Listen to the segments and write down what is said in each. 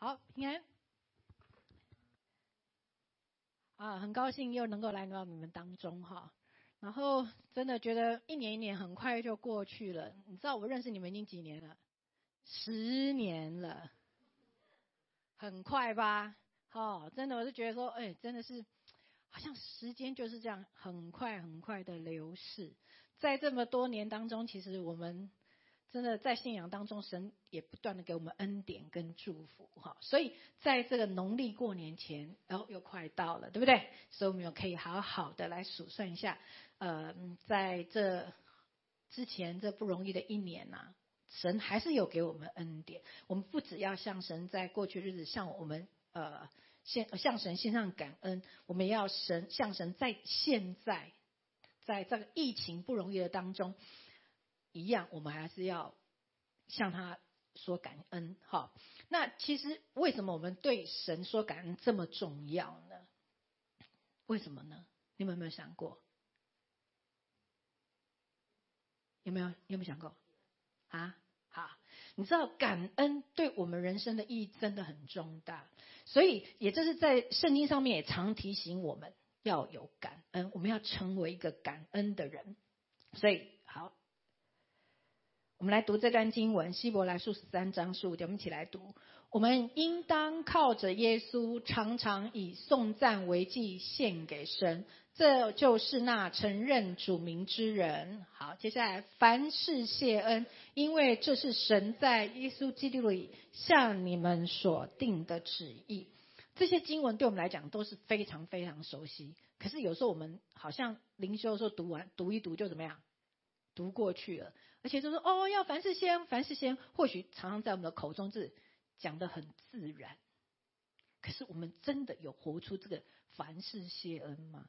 好，平安啊，很高兴又能够来到你们当中哈。然后真的觉得一年一年很快就过去了。你知道我认识你们已经几年了？10年了，很快吧？真的我是觉得说，真的是好像时间就是这样很快很快的流逝。在这么多年当中，其实我们真的在信仰当中，神也不断的给我们恩典跟祝福哈，所以在这个农历过年前，又快到了，对不对？所以我们又可以好好的来数算一下，在这之前这不容易的一年呐，神还是有给我们恩典。我们不只要向神在过去日子向我们向神献上感恩，我们也要向神在现在，在这个疫情不容易的当中，一样，我们还是要向他说感恩。好，那其实为什么我们对神说感恩这么重要呢？为什么呢？你们有没有想过？有没有想过？啊？好，你知道感恩对我们人生的意义真的很重大，所以也就是在圣经上面也常提醒我们要有感恩，我们要成为一个感恩的人。所以好，我们来读这段经文，希伯来书13章15节，我们一起来读。我们应当靠着耶稣，常常以颂赞为祭献给神，这就是那承认主名之人。好，接下来凡事谢恩，因为这是神在耶稣基督里向你们所定的旨意。这些经文对我们来讲都是非常非常熟悉，可是有时候我们好像灵修的时候读一读就怎么样，读过去了，而且就说要凡事谢恩，凡事谢恩，或许常常在我们的口中是讲得很自然，可是我们真的有活出这个凡事谢恩吗？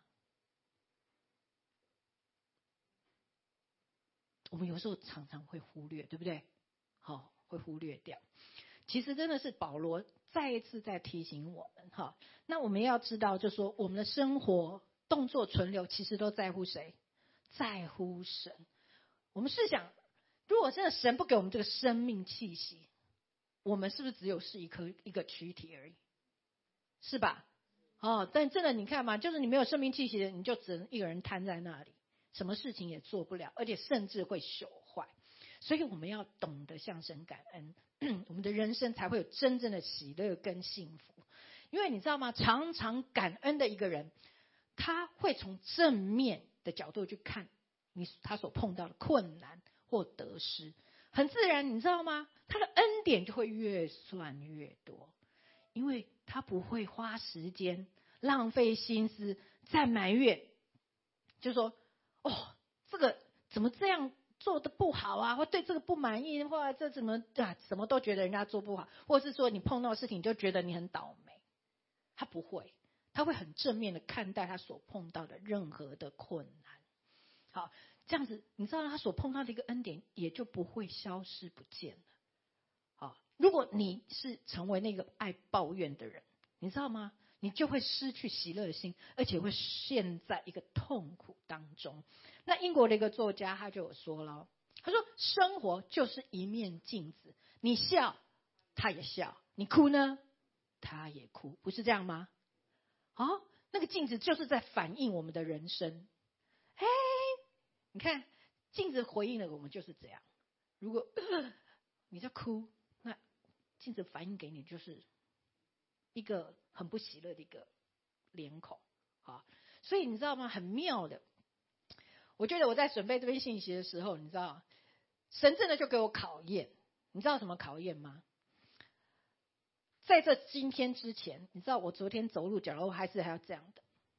我们有时候常常会忽略，对不对？会忽略掉。其实真的是保罗再一次在提醒我们哈。那我们要知道，就是说我们的生活、动作、存留，其实都在乎谁？在乎神。我们试想，如果真的神不给我们这个生命气息，我们是不是只有是一个躯体而已？是吧？但真的你看嘛，就是你没有生命气息的，你就只能一个人瘫在那里，什么事情也做不了，而且甚至会朽坏。所以我们要懂得向神感恩，我们的人生才会有真正的喜乐跟幸福。因为你知道吗？常常感恩的一个人，他会从正面的角度去看他所碰到的困难或得失，很自然，你知道吗？他的恩典就会越算越多，因为他不会花时间浪费心思在埋怨，就说这个怎么这样做的不好啊，或对这个不满意，或者这怎么什么都觉得人家做不好，或是说你碰到的事情你就觉得你很倒霉。他不会，他会很正面的看待他所碰到的任何的困难。好，这样子你知道他所碰到的一个恩典也就不会消失不见了。好，如果你是成为那个爱抱怨的人，你知道吗？你就会失去喜乐的心，而且会陷在一个痛苦当中。那英国的一个作家他就有说了，他说生活就是一面镜子，你笑他也笑，你哭呢他也哭，不是这样吗？那个镜子就是在反映我们的人生。你看镜子回应了我们就是这样，如果你在哭，那镜子反映给你就是一个很不喜乐的一个脸孔。所以你知道吗？很妙的，我觉得我在准备这篇信息的时候，你知道神真的就给我考验。你知道什么考验吗？在这今天之前，你知道我昨天走路脚还要这样的，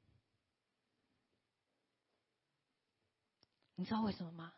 你知道为什么吗？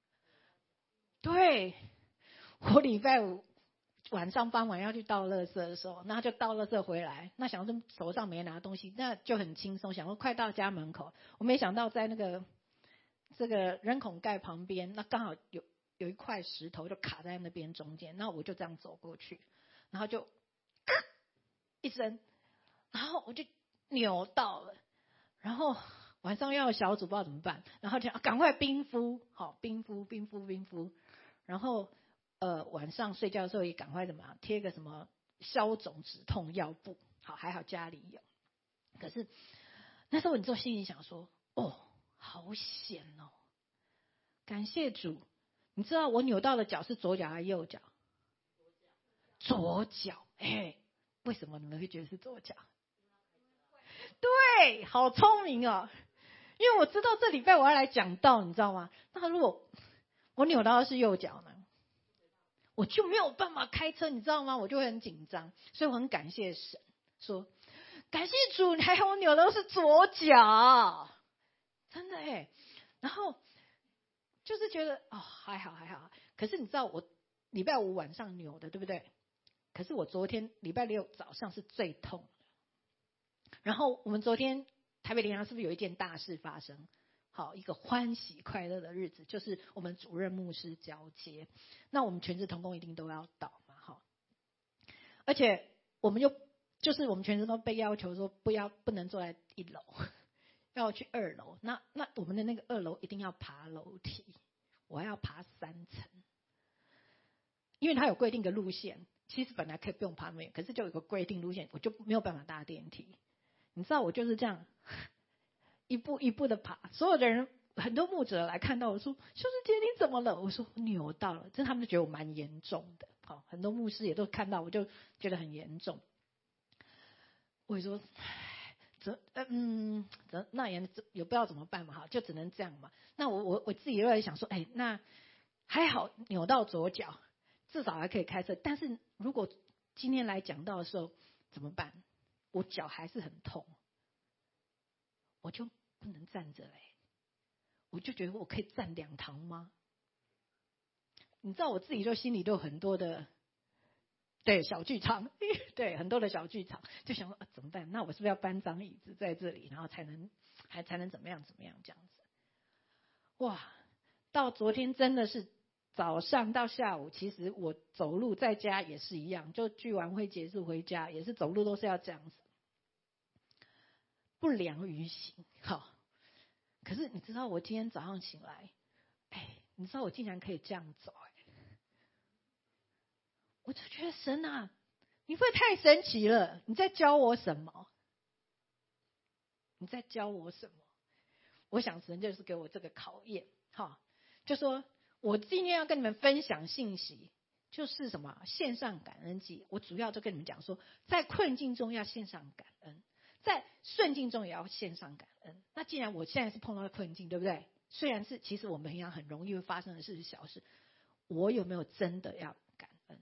对，我礼拜五晚上傍晚要去倒垃圾的时候，那就倒垃圾回来，那想说手上没拿东西，那就很轻松，想说快到家门口，我没想到在那个这个人孔盖旁边，那刚好有一块石头就卡在那边中间，那我就这样走过去，然后就一声，然后我就扭到了，然后晚上要有小组不知道怎么办，然后就赶快冰敷，冰敷，然后晚上睡觉的时候也赶快贴个什么消肿止痛药布，好，还好家里有。可是那时候你就心里想说，哦，好险哦，感谢主。你知道我扭到的脚是左脚还是右脚？左脚。为什么你们会觉得是左脚？对，好聪明哦。因为我知道这礼拜我要来讲道，你知道吗？那如果我扭到的是右脚呢，我就没有办法开车，你知道吗？我就会很紧张，所以我很感谢神，说感谢主，还好我扭到的是左脚，真的哎。然后就是觉得哦，还好还好。可是你知道我礼拜五晚上扭的，对不对？可是我昨天礼拜六早上是最痛的。然后我们昨天台北灵粮是不是有一件大事发生？好，一个欢喜快乐的日子，就是我们主任牧师交接。那我们全职同工一定都要到嘛，哈。而且我们就是我们全职都被要求说不能坐在1楼，要去2楼。那我们的那个2楼一定要爬楼梯，我还要爬3层，因为它有规定的路线。其实本来可以不用爬那么远，可是就有个规定路线，我就没有办法搭电梯。你知道我就是这样一步一步的爬，所有的人很多牧者来看到我说：“修士姐你怎么了？”我说：“扭到了。”真的他们就觉得我蛮严重的。好，很多牧师也都看到，我就觉得很严重。我也说，那也不知道怎么办嘛，哈，就只能这样嘛。那我自己又在想说，那还好扭到左脚，至少还可以开车。但是如果今天来讲到的时候怎么办？我脚还是很痛，我就不能站着嘞。我就觉得我可以站2堂吗？你知道我自己就心里都有很多的对小剧场，对很多的小剧场，就想说怎么办？那我是不是要搬张椅子在这里，然后才能怎么样这样子？哇，到昨天真的是早上到下午，其实我走路在家也是一样，就聚完会结束回家也是走路都是要这样子，不良于行。好，可是你知道我今天早上醒来，你知道我竟然可以这样走，我就觉得神啊，你会太神奇了！你在教我什么？你在教我什么？我想神就是给我这个考验，哈，就说我今天要跟你们分享信息，就是什么线上感恩季。我主要就跟你们讲说，在困境中要线上感恩，在顺境中也要线上感恩。那既然我现在是碰到困境，对不对？虽然是其实我们平常很容易会发生的事是小事，我有没有真的要感恩？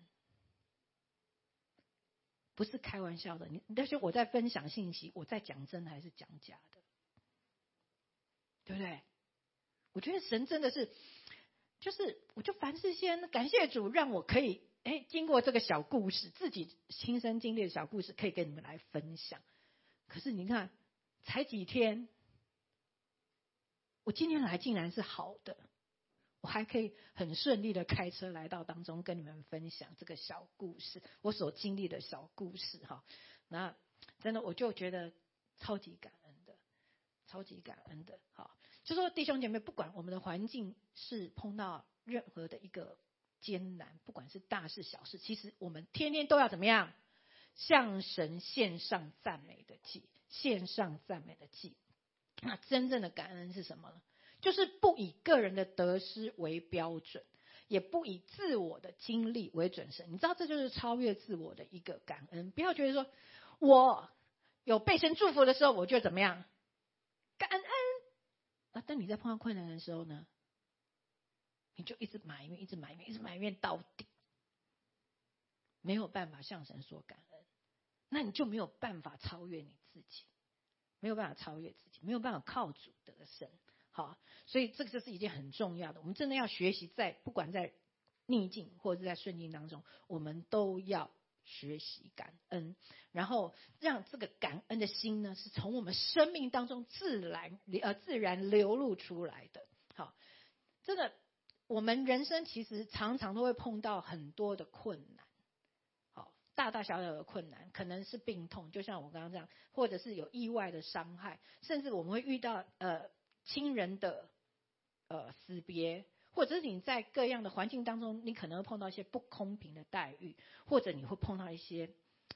不是开玩笑的，但是我在分享信息，我在讲真的还是讲假的，对不对？我觉得神真的是，就是我就凡事先感谢主，让我可以经过这个小故事，自己亲身经历的小故事，可以跟你们来分享。可是你看，才几天，我今天来竟然是好的，我还可以很顺利的开车来到当中，跟你们分享这个小故事，我所经历的小故事哈。那真的我就觉得超级感恩的，超级感恩的。好，就说弟兄姐妹，不管我们的环境是碰到任何的一个艰难，不管是大事小事，其实我们天天都要怎么样？向神献上赞美的祭，献上赞美的祭。那真正的感恩是什么呢？就是不以个人的得失为标准，也不以自我的经历为准绳。你知道，这就是超越自我的一个感恩。不要觉得说我有被神祝福的时候，我就怎么样感恩啊？但你在碰到困难的时候呢，你就一直埋怨，一直埋怨，一直埋怨到底，没有办法向神说感恩，那你就没有办法超越你自己，没有办法超越自己，没有办法靠主得胜。好，所以这个就是一件很重要的，我们真的要学习不管在逆境或者在顺境当中，我们都要学习感恩，然后让这个感恩的心呢，是从我们生命当中自然流露出来的。好，真的，我们人生其实常常都会碰到很多的困难，好，大大小小的困难，可能是病痛，就像我刚刚这样，或者是有意外的伤害，甚至我们会遇到亲人的死别，或者是你在各样的环境当中，你可能会碰到一些不公平的待遇，或者你会碰到一些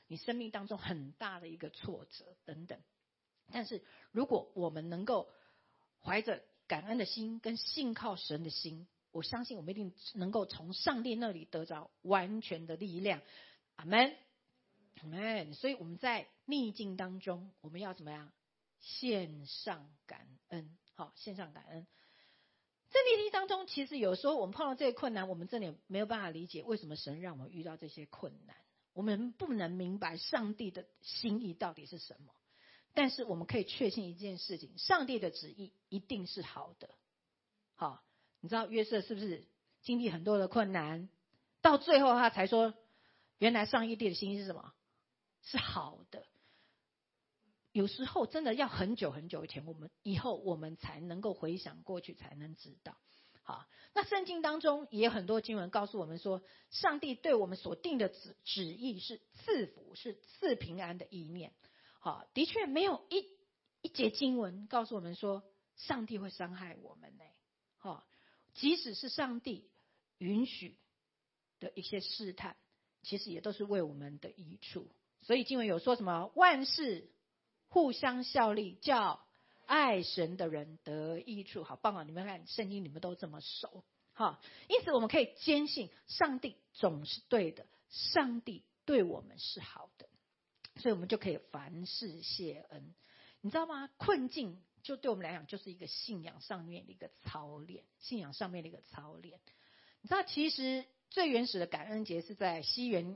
你生命当中很大的一个挫折等等。但是如果我们能够怀着感恩的心跟信靠神的心，我相信我们一定能够从上帝那里得着完全的力量。阿们，阿们。所以我们在逆境当中，我们要怎么样？献上感恩。好，献上感恩。在逆境当中，其实有时候我们碰到这些困难，我们真的没有办法理解为什么神让我们遇到这些困难，我们不能明白上帝的心意到底是什么。但是我们可以确信一件事情，上帝的旨意一定是好的。好，你知道约瑟是不是经历很多的困难，到最后他才说，原来上帝的心意是什么？是好的。有时候真的要很久很久以后我们才能够回想过去，才能知道。好，那圣经当中也有很多经文告诉我们说，上帝对我们所定的旨意是赐福，是赐平安的意念。好，的确没有一节经文告诉我们说上帝会伤害我们呢。好，即使是上帝允许的一些试探，其实也都是为我们的益处。所以经文有说什么？万事互相效力，叫爱神的人得益处。好棒啊！你们看圣经，你们都这么熟。好，因此我们可以坚信上帝总是对的，上帝对我们是好的。所以我们就可以凡事谢恩。你知道吗？困境就对我们来讲就是一个信仰上面的一个操练，信仰上面的一个操练。你知道其实最原始的感恩节是在西元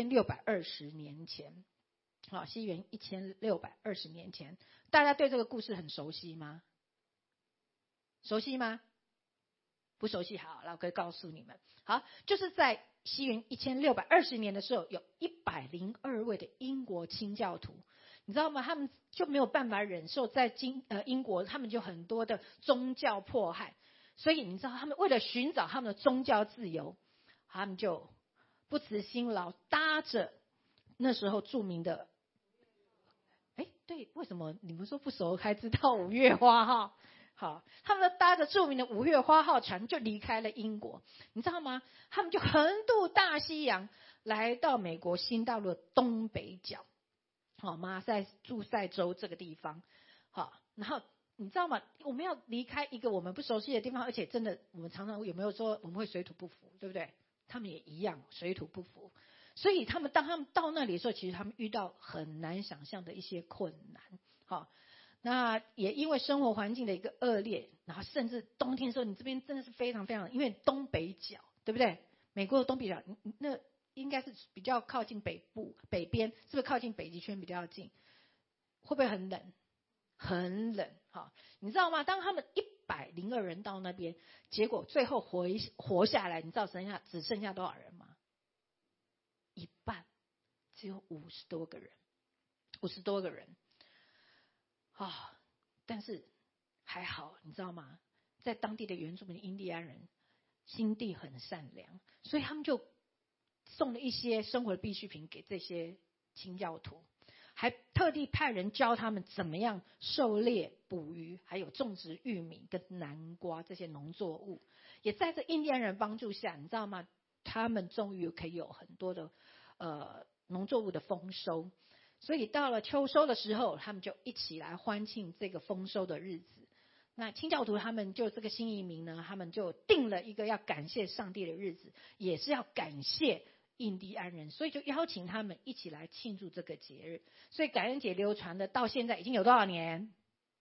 1620年前。好，西元1620年前，大家对这个故事很熟悉吗？熟悉吗？不熟悉。好，那我可以告诉你们。好，就是在西元1620年的时候，有102位的英国清教徒，你知道吗？他们就没有办法忍受在英国，他们就很多的宗教迫害，所以你知道他们为了寻找他们的宗教自由，他们就不辞辛劳，搭着那时候著名的，对，为什么你们说不熟还知道五月花号？好，他们搭着著名的五月花号船就离开了英国，你知道吗？他们就横渡大西洋，来到美国新大陆的东北角，好，马赛诸塞州这个地方。好，然后你知道吗？我们要离开一个我们不熟悉的地方，而且真的，我们常常有没有说我们会水土不服，对不对？他们也一样水土不服。所以当他们到那里的时候，其实他们遇到很难想象的一些困难。好，那也因为生活环境的一个恶劣，然后甚至冬天的时候，你这边真的是非常非常，因为东北角，对不对？美国的东北角，那应该是比较靠近北边，是不是靠近北极圈比较近？会不会很冷？很冷。好，你知道吗？当他们102人到那边，结果最后活下来，你知道只剩下多少人吗？一半，只有50多个人，50多个人。但是还好，你知道吗？在当地的原住民印第安人心地很善良，所以他们就送了一些生活的必需品给这些清教徒，还特地派人教他们怎么样狩猎、捕鱼，还有种植玉米跟南瓜这些农作物。也在这印第安人帮助下，你知道吗？他们终于可以有很多的农作物的丰收。所以到了秋收的时候，他们就一起来欢庆这个丰收的日子。那清教徒他们就这个新移民呢，他们就定了一个要感谢上帝的日子，也是要感谢印第安人，所以就邀请他们一起来庆祝这个节日。所以感恩节流传的到现在已经有多少年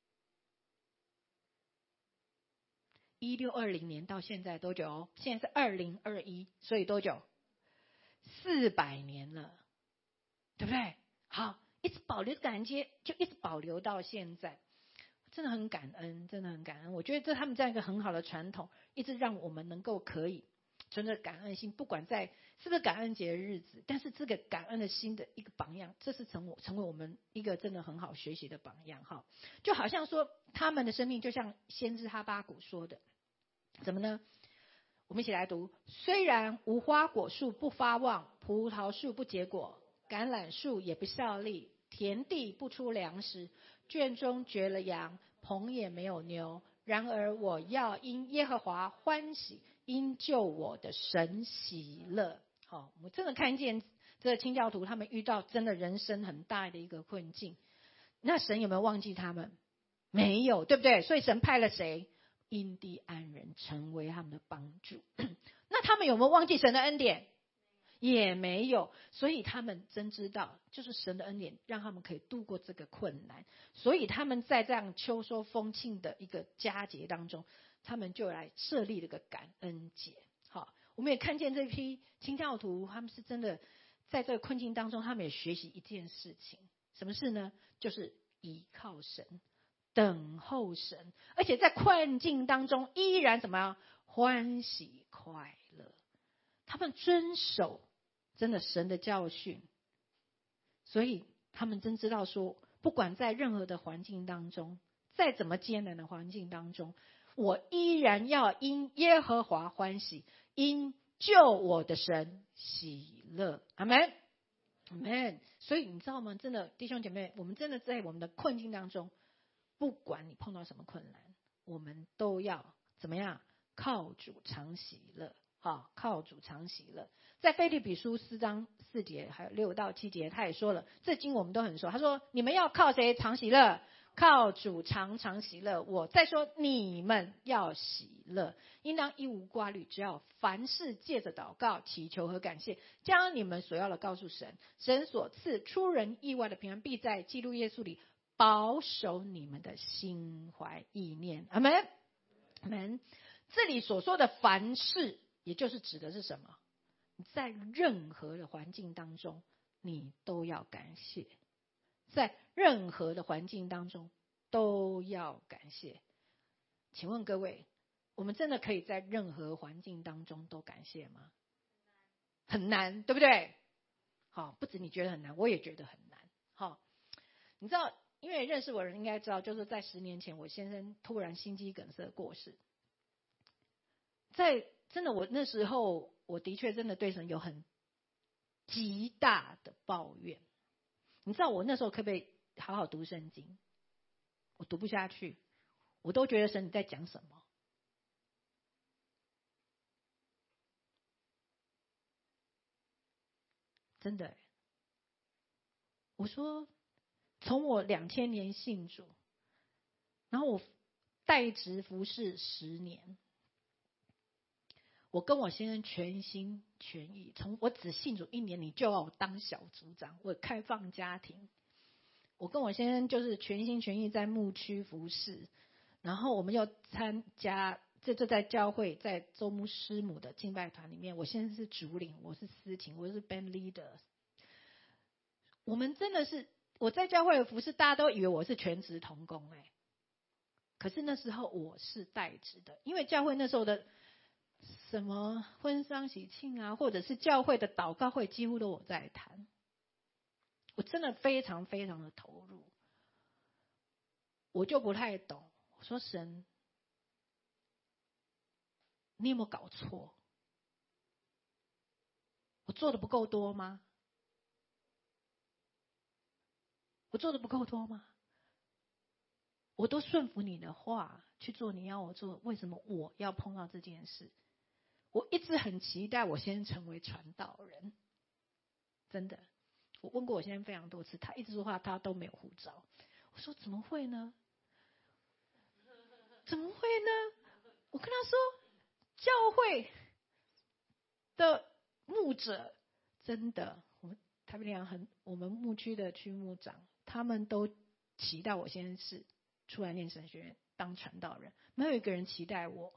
？1620年到现在多久？现在是2021，所以多久？400年了，对不对？好，一直保留感恩节，就一直保留到现在，真的很感恩，真的很感恩。我觉得这他们这样一个很好的传统，一直让我们能够可以存着感恩心，不管在是不是感恩节的日子，但是这个感恩的心的一个榜样，这是成为我们一个真的很好学习的榜样哈。就好像说他们的生命就像先知哈巴谷说的，怎么呢？我们一起来读：虽然无花果树不发旺，葡萄树不结果，橄榄树也不效力，田地不出粮食，圈中绝了羊，棚也没有牛。然而我要因耶和华欢喜，因救我的神喜乐。好，我们真的看见这个清教徒他们遇到真的人生很大的一个困境，那神有没有忘记他们？没有，对不对？所以神派了谁？印第安人成为他们的帮助。那他们有没有忘记神的恩典？也没有。所以他们真知道，就是神的恩典让他们可以度过这个困难。所以他们在这样秋收丰庆的一个佳节当中，他们就来设立了个感恩节。好，我们也看见这批清教徒，他们是真的在这个困境当中，他们也学习一件事情，什么事呢？就是依靠神，等候神，而且在困境当中依然怎么样？欢喜快乐。他们遵守真的神的教训，所以他们真知道说，不管在任何的环境当中，再怎么艰难的环境当中，我依然要因耶和华欢喜，因救我的神喜乐。阿们，阿们。所以你知道吗？真的弟兄姐妹，我们真的在我们的困境当中，不管你碰到什么困难，我们都要怎么样？靠主常喜乐。好，靠主常喜乐。在腓立比书4章4节还有6到7节，他也说了，这经我们都很熟。他说：你们要靠谁常喜乐？靠主常常喜乐。我再说，你们要喜乐，应当一无挂虑，只要凡事借着祷告、祈求和感谢，将你们所要的告诉神。神所赐出人意外的平安，必在基督耶稣里保守你们的心怀意念。阿们，阿们。这里所说的凡事，也就是指的是什么？在任何的环境当中，你都要感谢。在任何的环境当中都要感谢。请问各位，我们真的可以在任何环境当中都感谢吗？很难，对不对？好，不止你觉得很难，我也觉得很难。好，你知道，因为认识我的人应该知道，就是在10年前，我先生突然心肌梗塞过世。在真的，我那时候我的确真的对神有很极大的抱怨。你知道我那时候可不可以好好读圣经？我读不下去，我都觉得神你在讲什么？真的，我说从我2000年信主，然后我代职服侍10年。我跟我先生全心全意，从我只信主1年，你就要我当小组长，我开放家庭。我跟我先生就是全心全意在牧区服侍，然后我们又参加，这就在教会，在周牧师母的敬拜团里面，我先生是主领，我是司琴，我是 band leader。我们真的是，我在教会的服侍，大家都以为我是全职同工可是那时候我是代职的，因为教会那时候的什么婚丧喜庆啊，或者是教会的祷告会，几乎都我在谈。我真的非常非常的投入，我就不太懂。我说神，你有没有搞错？我做的不够多吗？我做的不够多吗？我都顺服你的话去做你要我做，为什么我要碰到这件事？我一直很期待我先成为传道人，真的。我问过我先生非常多次，他一直说话他都没有护照。我说怎么会呢？怎么会呢？我跟他说，教会的牧者真的，台北良我们牧区的区牧长，他们都期待我先生是出来念神学院当传道人，没有一个人期待我。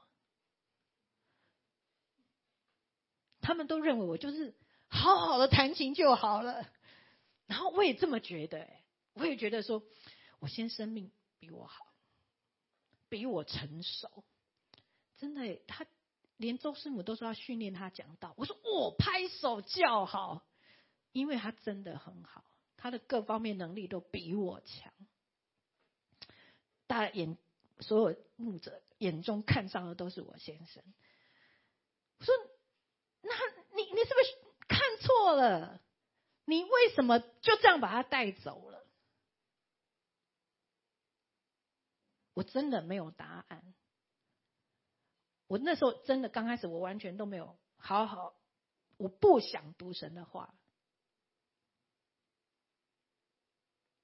他们都认为我就是好好的弹琴就好了，然后我也这么觉得，我也觉得说，我先生命比我好，比我成熟，真的，他连周师母都说要训练他讲道，我说我拍手叫好，因为他真的很好，他的各方面能力都比我强，所有牧者眼中看上的都是我先生。我说，那你是不是看错了？你为什么就这样把他带走了？我真的没有答案。我那时候真的刚开始，我完全都没有好好，我不想读神的话，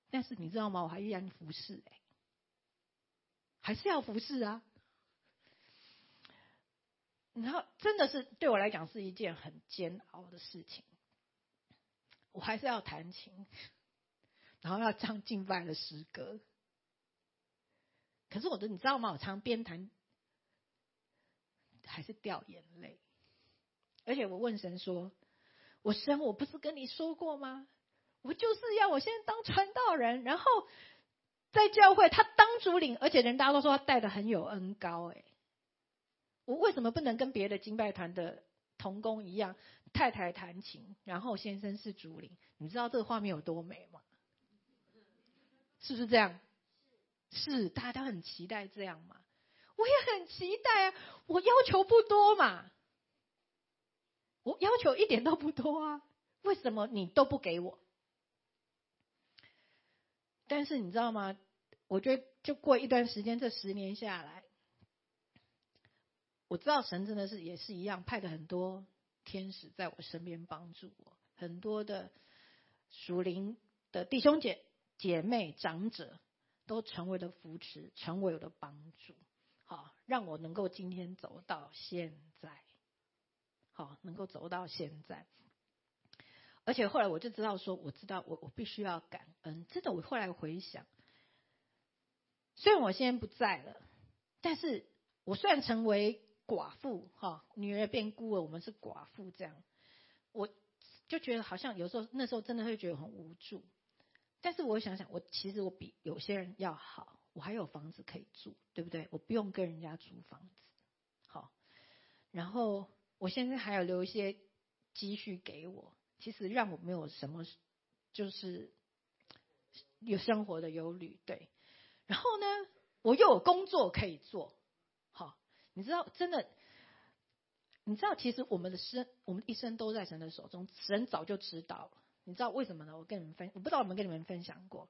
但是你知道吗？我还依然服侍，还是要服侍啊。然后真的是对我来讲是一件很煎熬的事情，我还是要弹琴，然后要唱敬拜的诗歌。可是你知道吗？我常边弹还是掉眼泪，而且我问神说：“神，我不是跟你说过吗？我就是要我现在当传道人，然后在教会他当主领，而且大家都说他带的很有恩膏，我为什么不能跟别的敬拜团的同工一样，太太弹琴，然后先生是主领？你知道这个画面有多美吗？是不是这样？是，大家都很期待这样嘛？我也很期待啊，我要求不多嘛，我要求一点都不多啊，为什么你都不给我？但是你知道吗？我觉得就过一段时间，这10年下来，我知道神真的是也是一样，派了很多天使在我身边帮助我，很多的属灵的弟兄姐妹长者都成为了扶持，成为我的帮助，好，让我能够今天走到现在，好，能够走到现在。而且后来我就知道说，我知道我必须要感恩。真的，我后来回想，虽然我现在不在了，但是我虽然成为寡妇，女儿变孤儿，我们是寡妇这样，我就觉得好像有时候那时候真的会觉得很无助。但是我想想，其实我比有些人要好，我还有房子可以住，对不对？我不用跟人家租房子，好。然后我现在还有留一些积蓄给我，其实让我没有什么就是有生活的忧虑，对。然后呢，我又有工作可以做，好，你知道，真的，你知道，其实我们一生都在神的手中，神早就知道了。你知道为什么呢？我不知道有没有跟你们分享过。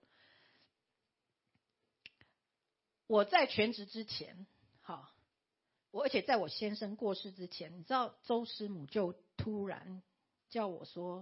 我在全职之前，好，而且在我先生过世之前，你知道周师母就突然叫我说：“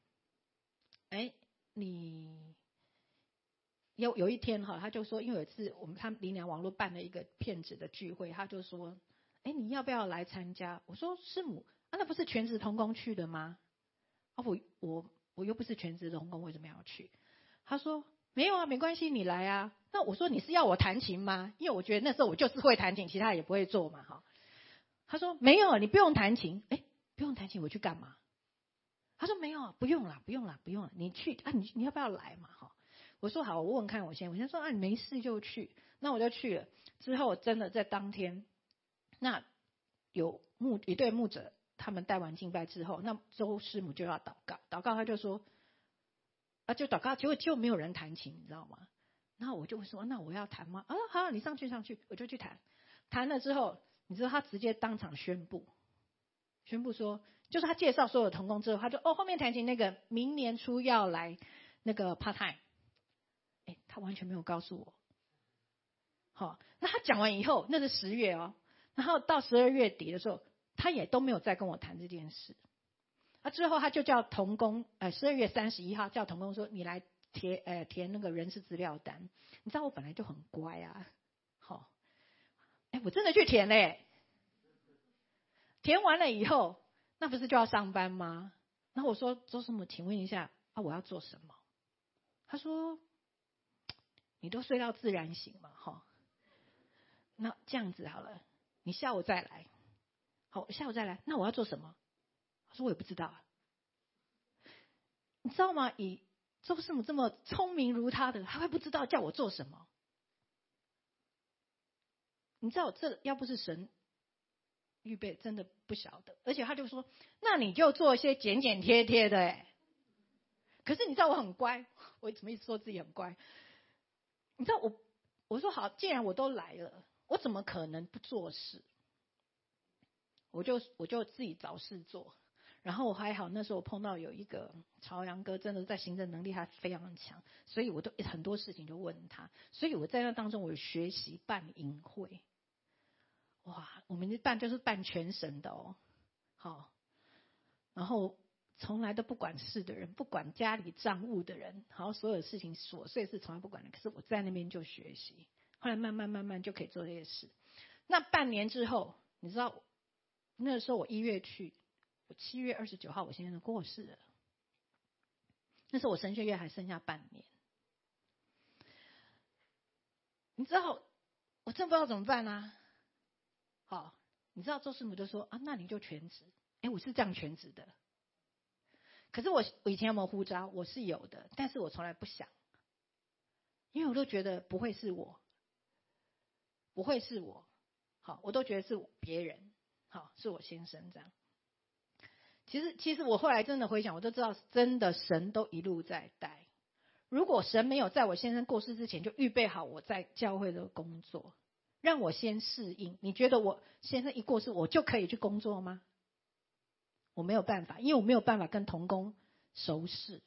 你有一天哈，他就说，因为有一次他们灵粮网络办了一个骗子的聚会，他就说：你要不要来参加？我说师母，那不是全职同工去的吗？我又不是全职同工，为什么要去？他说没有啊，没关系，你来啊。那我说你是要我弹琴吗？因为我觉得那时候我就是会弹琴，其他也不会做嘛，哈。他说没有，你不用弹琴。不用弹琴，我去干嘛？他说没有，不用啦，你去啊，你要不要来嘛？哈。我说好，我问看我先说你没事就去，那我就去了。之后真的在当天，那有一对牧者，他们带完敬拜之后，那周师母就要祷告，他就说就祷告，结果就没有人弹琴，你知道吗？然后我就说那我要弹吗？好，你上去，我就去弹。弹了之后，你知道他直接当场宣布说，就是他介绍所有同工之后，他就后面弹琴那个明年初要来那个 part time。他完全没有告诉我。好，那他讲完以后，那是10月哦，然后到12月底的时候，他也都没有再跟我谈这件事。之后他就叫同工，12月31号叫同工说你来填那个人事资料单。你知道我本来就很乖啊，好，我真的去填嘞。填完了以后，那不是就要上班吗？然后我说周师母，请问一下我要做什么？他说你都睡到自然醒嘛，哈。那这样子好了，你下午再来。好，下午再来。那我要做什么？他说我也不知道。你知道吗？以周师母这么聪明如他的，他会不知道叫我做什么？你知道这要不是神预备，真的不晓得。而且他就说，那你就做一些剪剪贴贴的。可是你知道我很乖，我怎么一直说自己很乖？你知道我说好，既然我都来了，我怎么可能不做事？我就自己找事做。然后我还好，那时候我碰到有一个朝阳哥，真的在行政能力还非常强，所以我都很多事情就问他。所以我在那当中，我有学习办营会。哇，我们就是办全省的哦，好。然后从来都不管事的人，不管家里账务的人，好，所有事情琐碎事从来不管的。可是我在那边就学习，后来慢慢就可以做这些事。那半年之后，你知道，那时候我1月去，我7月29号我先生过世了。那时候我神学院还剩下半年，你知道，我真不知道怎么办啊。好，你知道周师母就说啊，那你就全职。我是这样全职的。可是我以前有没有呼召？我是有的，但是我从来不想，因为我都觉得不会是我，不会是我，好，我都觉得是别人，好，是我先生这样。其实我后来真的回想，我都知道，真的神都一路在带。如果神没有在我先生过世之前就预备好我在教会的工作，让我先适应，你觉得我先生一过世，我就可以去工作吗？我没有办法，因为我没有办法跟同工熟识，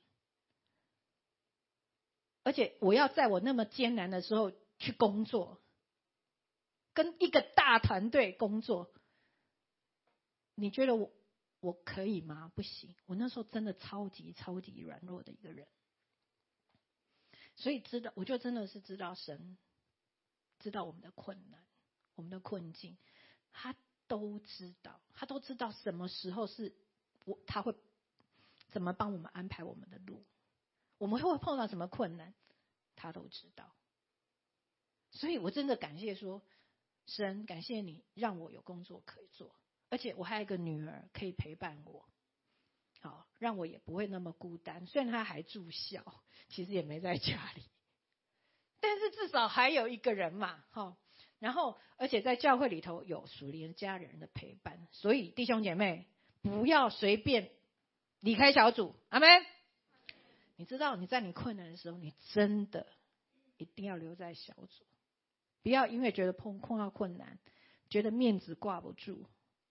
而且我要在我那么艰难的时候去工作，跟一个大团队工作，你觉得我可以吗？不行，我那时候真的超级软弱的一个人。所以我就真的是知道神知道我们的困难，我们的困境，他都知道，他都知道什么时候是他会怎么帮我们安排我们的路，我们会碰到什么困难，他都知道。所以我真的感谢说，神，感谢你让我有工作可以做，而且我还有一个女儿可以陪伴我，好，让我也不会那么孤单。虽然她还住校，其实也没在家里，但是至少还有一个人嘛，然后而且在教会里头有属灵家人的陪伴，所以弟兄姐妹不要随便离开小组，阿们。你知道你在你困难的时候，你真的一定要留在小组，不要因为觉得碰到困难，觉得面子挂不住，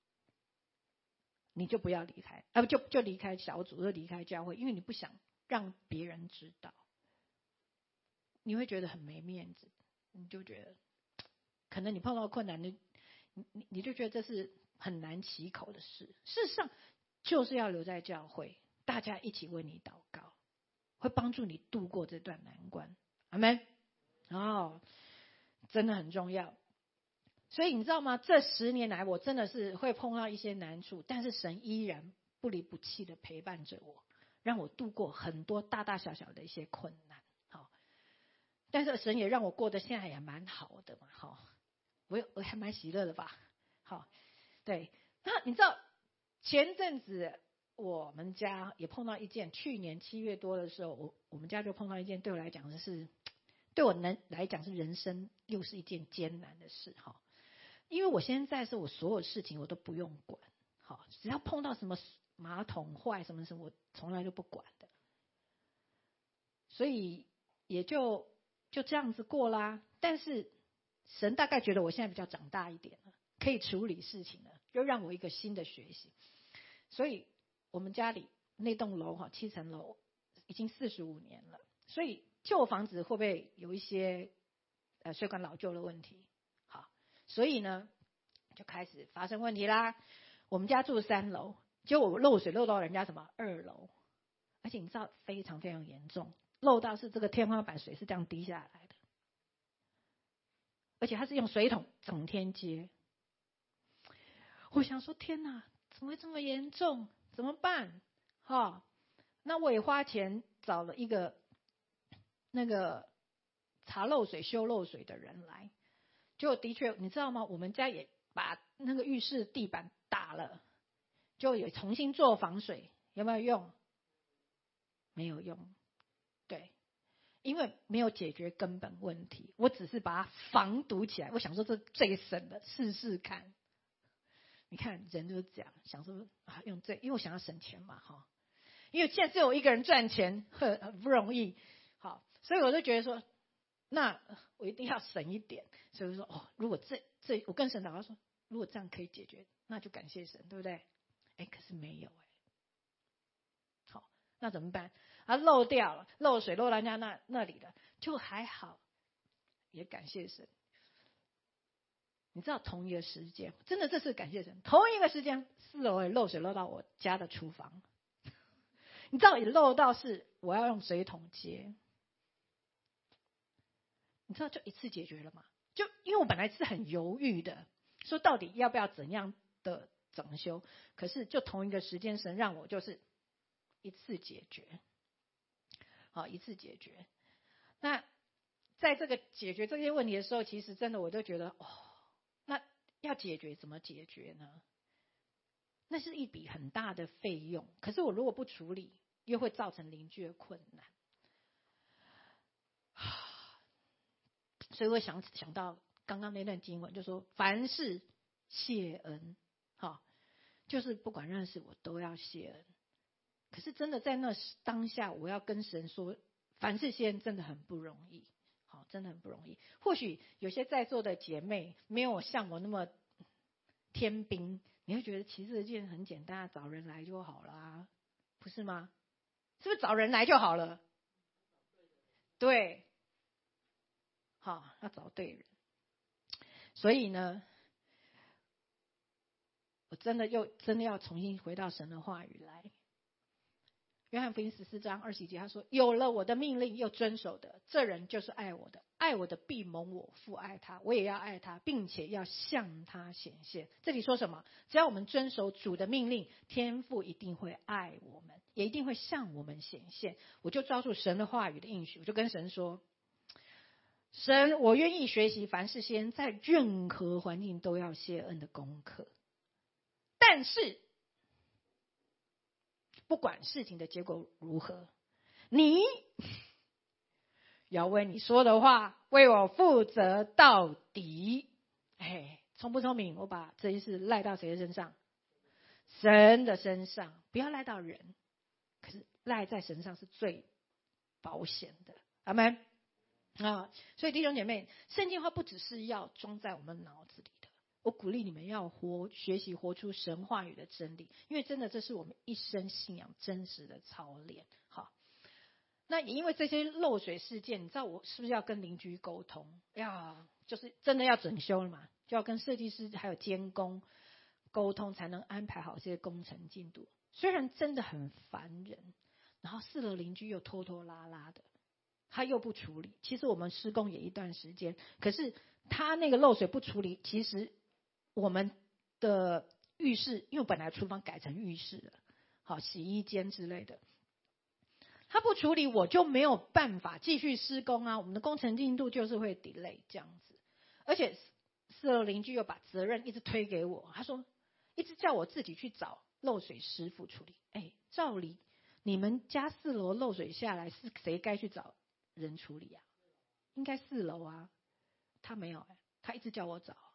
你就不要离开，就离开小组，就离开教会，因为你不想让别人知道，你会觉得很没面子，你就觉得可能你碰到困难，你就觉得这是很难启口的事。事实上，就是要留在教会，大家一起为你祷告，会帮助你度过这段难关。阿们。真的很重要。所以你知道吗？这10年来，我真的是会碰到一些难处，但是神依然不离不弃的陪伴着我，让我度过很多大大小小的一些困难。但是神也让我过得现在也蛮好的嘛，我还蛮喜乐的吧。对。那你知道前阵子我们家也碰到一件，去年7月多的时候，我们家就碰到一件对我来讲来讲是人生又是一件艰难的事。因为我现在是我所有事情我都不用管，只要碰到什么马桶坏什么我从来都不管的，所以也就这样子过啦。但是神大概觉得我现在比较长大一点了，可以处理事情了，又让我一个新的学习。所以我们家里那栋楼7层楼已经45年了，所以旧房子会不会有一些水管老旧的问题？所以呢就开始发生问题啦。我们家住3楼，结果我漏水漏到人家什么2楼，而且你知道非常非常严重，漏到是这个天花板水是这样滴下来的，而且它是用水桶整天接。我想说天哪，怎么会这么严重？怎么办？那我也花钱找了一个那个查漏水修漏水的人来，就的确你知道吗？我们家也把那个浴室地板打了，就也重新做防水，有没有用？没有用。对，因为没有解决根本问题，我只是把它防堵起来。我想说这最省的，试试看。你看人就是这样，想说用这，因为我想要省钱嘛，因为现在只有一个人赚钱很不容易，所以我就觉得说，那我一定要省一点。所以我说如果这我跟神祷告说，如果这样可以解决，那就感谢神，对不对？可是没有那怎么办？漏掉了，漏水漏到人家那里了，就还好，也感谢神。你知道同一个时间，真的这是感谢神，同一个时间4楼也漏水漏到我家的厨房， 你知道也漏到是我要用水桶接，你知道就一次解决了吗？就因为我本来是很犹豫的，说到底要不要怎样的整修，可是就同一个时间神让我就是一次解决，好，一次解决。那在这个解决这些问题的时候，其实真的我都觉得那要解决怎么解决呢？那是一笔很大的费用，可是我如果不处理，又会造成邻居的困难。所以我想到刚刚那段经文，就说凡事谢恩，就是不管认识我都要谢恩。可是真的在那当下，我要跟神说，凡事谢恩真的很不容易，真的很不容易。或许有些在座的姐妹没有像我那么天兵，你会觉得其实这件很简单，找人来就好了，不是吗？是不是找人来就好了？对，要找对人。所以呢，我真的要重新回到神的话语来。约翰福音14章20节他说，有了我的命令又遵守的，这人就是爱我的，爱我的必蒙我父爱他，我也要爱他，并且要向他显现。这里说什么？只要我们遵守主的命令，天父一定会爱我们，也一定会向我们显现。我就抓住神的话语的应许，我就跟神说，神，我愿意学习凡事谢恩，在任何环境都要谢恩的功课。但是不管事情的结果如何，你要为你说的话为我负责到底。聪不聪明？我把这件事赖到谁的身上？神的身上，不要赖到人。可是赖在神上是最保险的。阿们。所以弟兄姐妹，圣经话不只是要装在我们脑子里的，我鼓励你们要学习活出神话语的真理，因为真的这是我们一生信仰真实的操练。好，那也因为这些漏水事件，你知道我是不是要跟邻居沟通？就是真的要整修了嘛，就要跟设计师还有监工沟通，才能安排好这些工程进度。虽然真的很烦人，然后4楼邻居又拖拖拉拉的，他又不处理。其实我们施工也一段时间，可是他那个漏水不处理，其实我们的浴室，因为本来厨房改成浴室了，洗衣间之类的，他不处理，我就没有办法继续施工啊。我们的工程进度就是会 delay 这样子，而且4楼邻居又把责任一直推给我，他说一直叫我自己去找漏水师傅处理。照理你们家4楼漏水下来，是谁该去找人处理啊？应该4楼啊。他没有，他一直叫我找。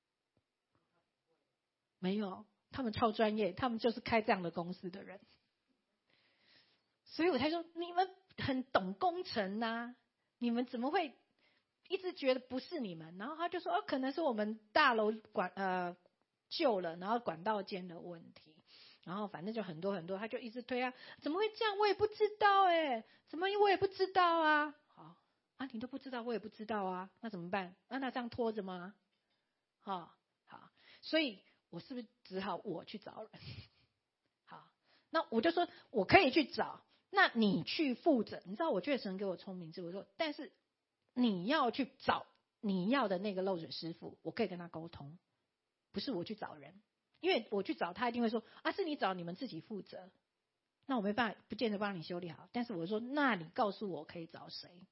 没有，他们超专业，他们就是开这样的公司的人。所以我才说你们很懂工程啊，你们怎么会一直觉得不是你们？然后他就说可能是我们大楼旧了，然后管道间的问题，然后反正就很多很多，他就一直推啊，怎么会这样？我也不知道怎么我也不知道啊？好啊，你都不知道，我也不知道啊，那怎么办？那这样拖着吗？好，所以我是不是只好我去找人？好，那我就说我可以去找，那你去负责。你知道我觉得神给我聪明智慧，说但是你要去找你要的那个漏水师傅，我可以跟他沟通，不是我去找人，因为我去找他一定会说是你找，你们自己负责，那我没办法，不见得帮你修理好。但是我说那你告诉我可以找谁？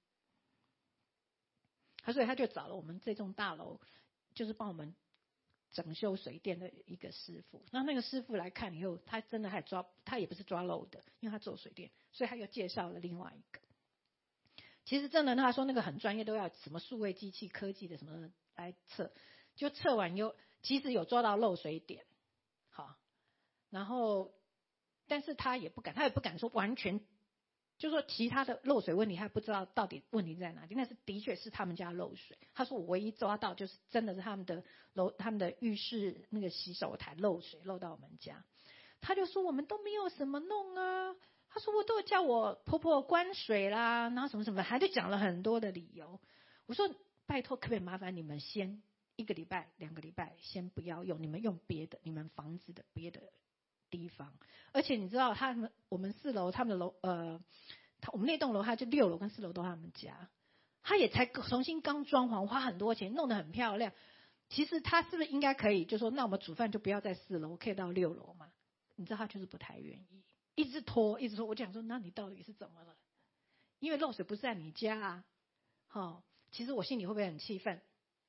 所以他就找了我们这栋大楼就是帮我们整修水电的一个师傅。那个师傅来看以后，他真的他也不是抓漏的，因为他做水电，所以他又介绍了另外一个。其实真的他说那个很专业，都要什么数位机器科技的什么来测，就测完其实有抓到漏水点。好，然后但是他也不敢说完全，就说其他的漏水问题他不知道到底问题在哪里，但是的确是他们家漏水。他说我唯一抓到就是真的是他们的浴室那个洗手台漏水漏到我们家。他就说我们都没有什么弄啊，他说我都叫我婆婆关水啦，然后什么什么，他就讲了很多的理由。我说拜托可不可以麻烦你们先1个礼拜2个礼拜先不要用，你们用别的，你们房子的别的地方。而且你知道我们4楼他们的楼我们那栋楼他就6楼跟4楼都是他们家，他也才重新刚装潢，花很多钱弄得很漂亮。其实他是不是应该可以就说那我们煮饭就不要在4楼，可以到6楼嘛？你知道他就是不太愿意，一直拖。我讲说那你到底是怎么了？因为漏水不是在你家啊。其实我心里会不会很气愤？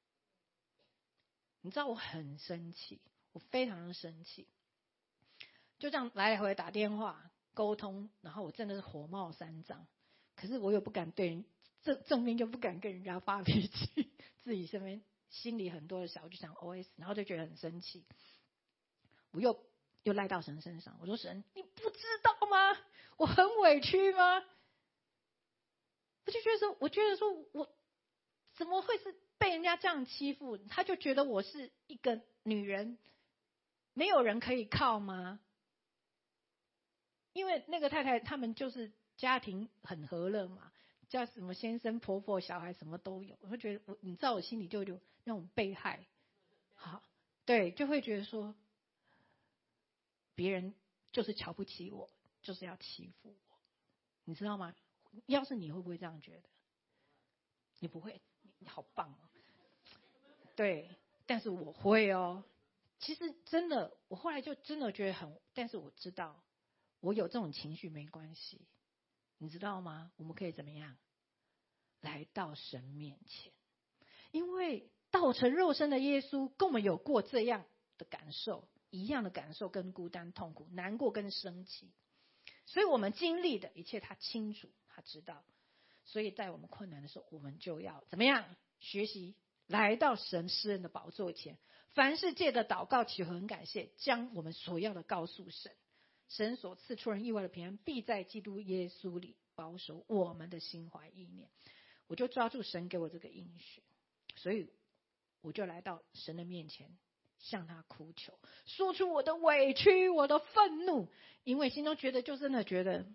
你知道我很生气，我非常的生气，就这样来来回回打电话沟通，然后我真的是火冒三丈。可是我又不敢对人正面，就不敢跟人家发脾气，自己身边心里很多的小就想 OS， 然后就觉得很生气。我又赖到神身上，我说神，你不知道吗？我很委屈吗？我就觉得说我怎么会是被人家这样欺负？他就觉得我是一个女人，没有人可以靠吗？因为那个太太他们就是家庭很和乐嘛，叫什么先生婆婆小孩什么都有。我会觉得你知道我心里就有那种被害，好，对，就会觉得说别人就是瞧不起我，就是要欺负我，你知道吗？要是你会不会这样觉得？你不会，你好棒哦。对，但是我会哦。其实真的，我后来就真的觉得但是我知道我有这种情绪没关系，你知道吗？我们可以怎么样？来到神面前，因为道成肉身的耶稣跟我们有过这样的感受，一样的感受跟孤单、痛苦、难过跟生气，所以我们经历的一切他清楚，他知道。所以在我们困难的时候，我们就要怎么样？学习来到神施恩的宝座前，凡世界的祷告祈求很感谢，将我们所要的告诉神。神所赐出人意外的平安，必在基督耶稣里保守我们的心怀意念。我就抓住神给我这个应许，所以我就来到神的面前，向他哭求，说出我的委屈，我的愤怒，因为心中觉得真的觉得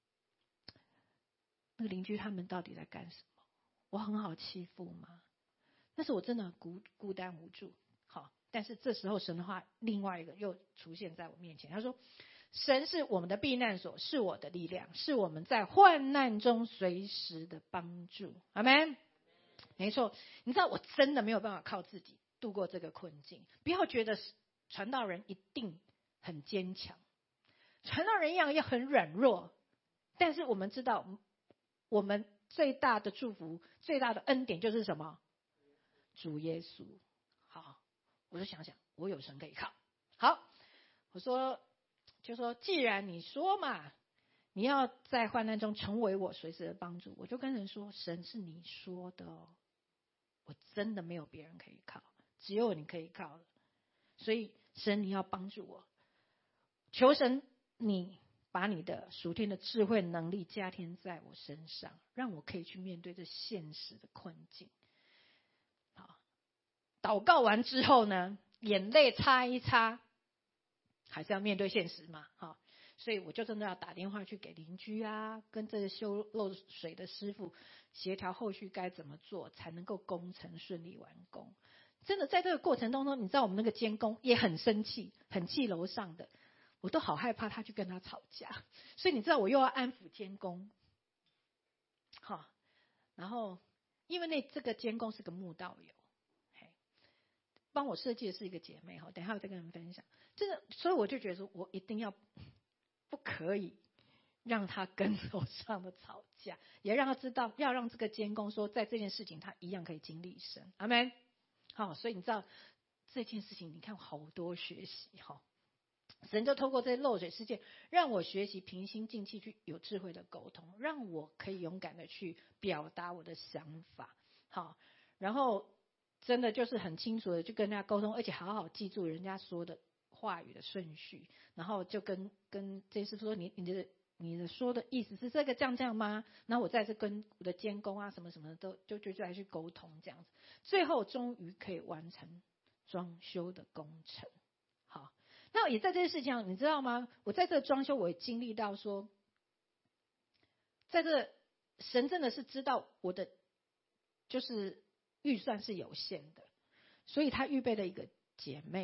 那个邻居他们到底在干什么？我很好欺负吗？但是我真的很孤单无助。好，但是这时候神的话另外一个又出现在我面前，他说神是我们的避难所，是我的力量，是我们在患难中随时的帮助。阿们。没错，你知道我真的没有办法靠自己度过这个困境。不要觉得传道人一定很坚强，传道人一样也很软弱。但是我们知道我们最大的祝福，最大的恩典就是什么？主耶稣。好，我就想我有神可以靠。好，我说既然你说嘛，你要在患难中成为我随时的帮助，我就跟人说，神是你说的哦，我真的没有别人可以靠，只有你可以靠了。所以神你要帮助我，求神你把你的属天的智慧能力加添在我身上，让我可以去面对这现实的困境。好，祷告完之后呢，眼泪擦一擦，还是要面对现实嘛。好，所以我就真的要打电话去给邻居啊，跟这个修漏水的师傅协调后续该怎么做，才能够工程顺利完工。真的在这个过程当中，你知道我们那个监工也很生气，很气楼上的，我都好害怕他去跟他吵架。所以你知道我又要安抚监工，好，然后因为这个监工是个慕道友，帮我设计的是一个姐妹，等一下我再跟你们分享。真的，所以我就觉得说我一定要不可以让他跟楼上的吵架，也让他知道，要让这个监工说，在这件事情他一样可以经历神。阿们。好，所以你知道这件事情，你看好多学习哈。神就透过这些漏水事件，让我学习平心静气去有智慧的沟通，让我可以勇敢的去表达我的想法。好，然后真的就是很清楚的去跟人家沟通，而且好好记住人家说的话语的顺序，然后就跟这师傅说，你的说的意思是这样吗？然后我再次跟我的监工啊什么什么的都就再去沟通这样子，最后终于可以完成装修的工程。好，那也在这件事情上，你知道吗？我在这装修我也经历到说，在这神真的是知道我的就是预算是有限的，所以他预备了一个姐妹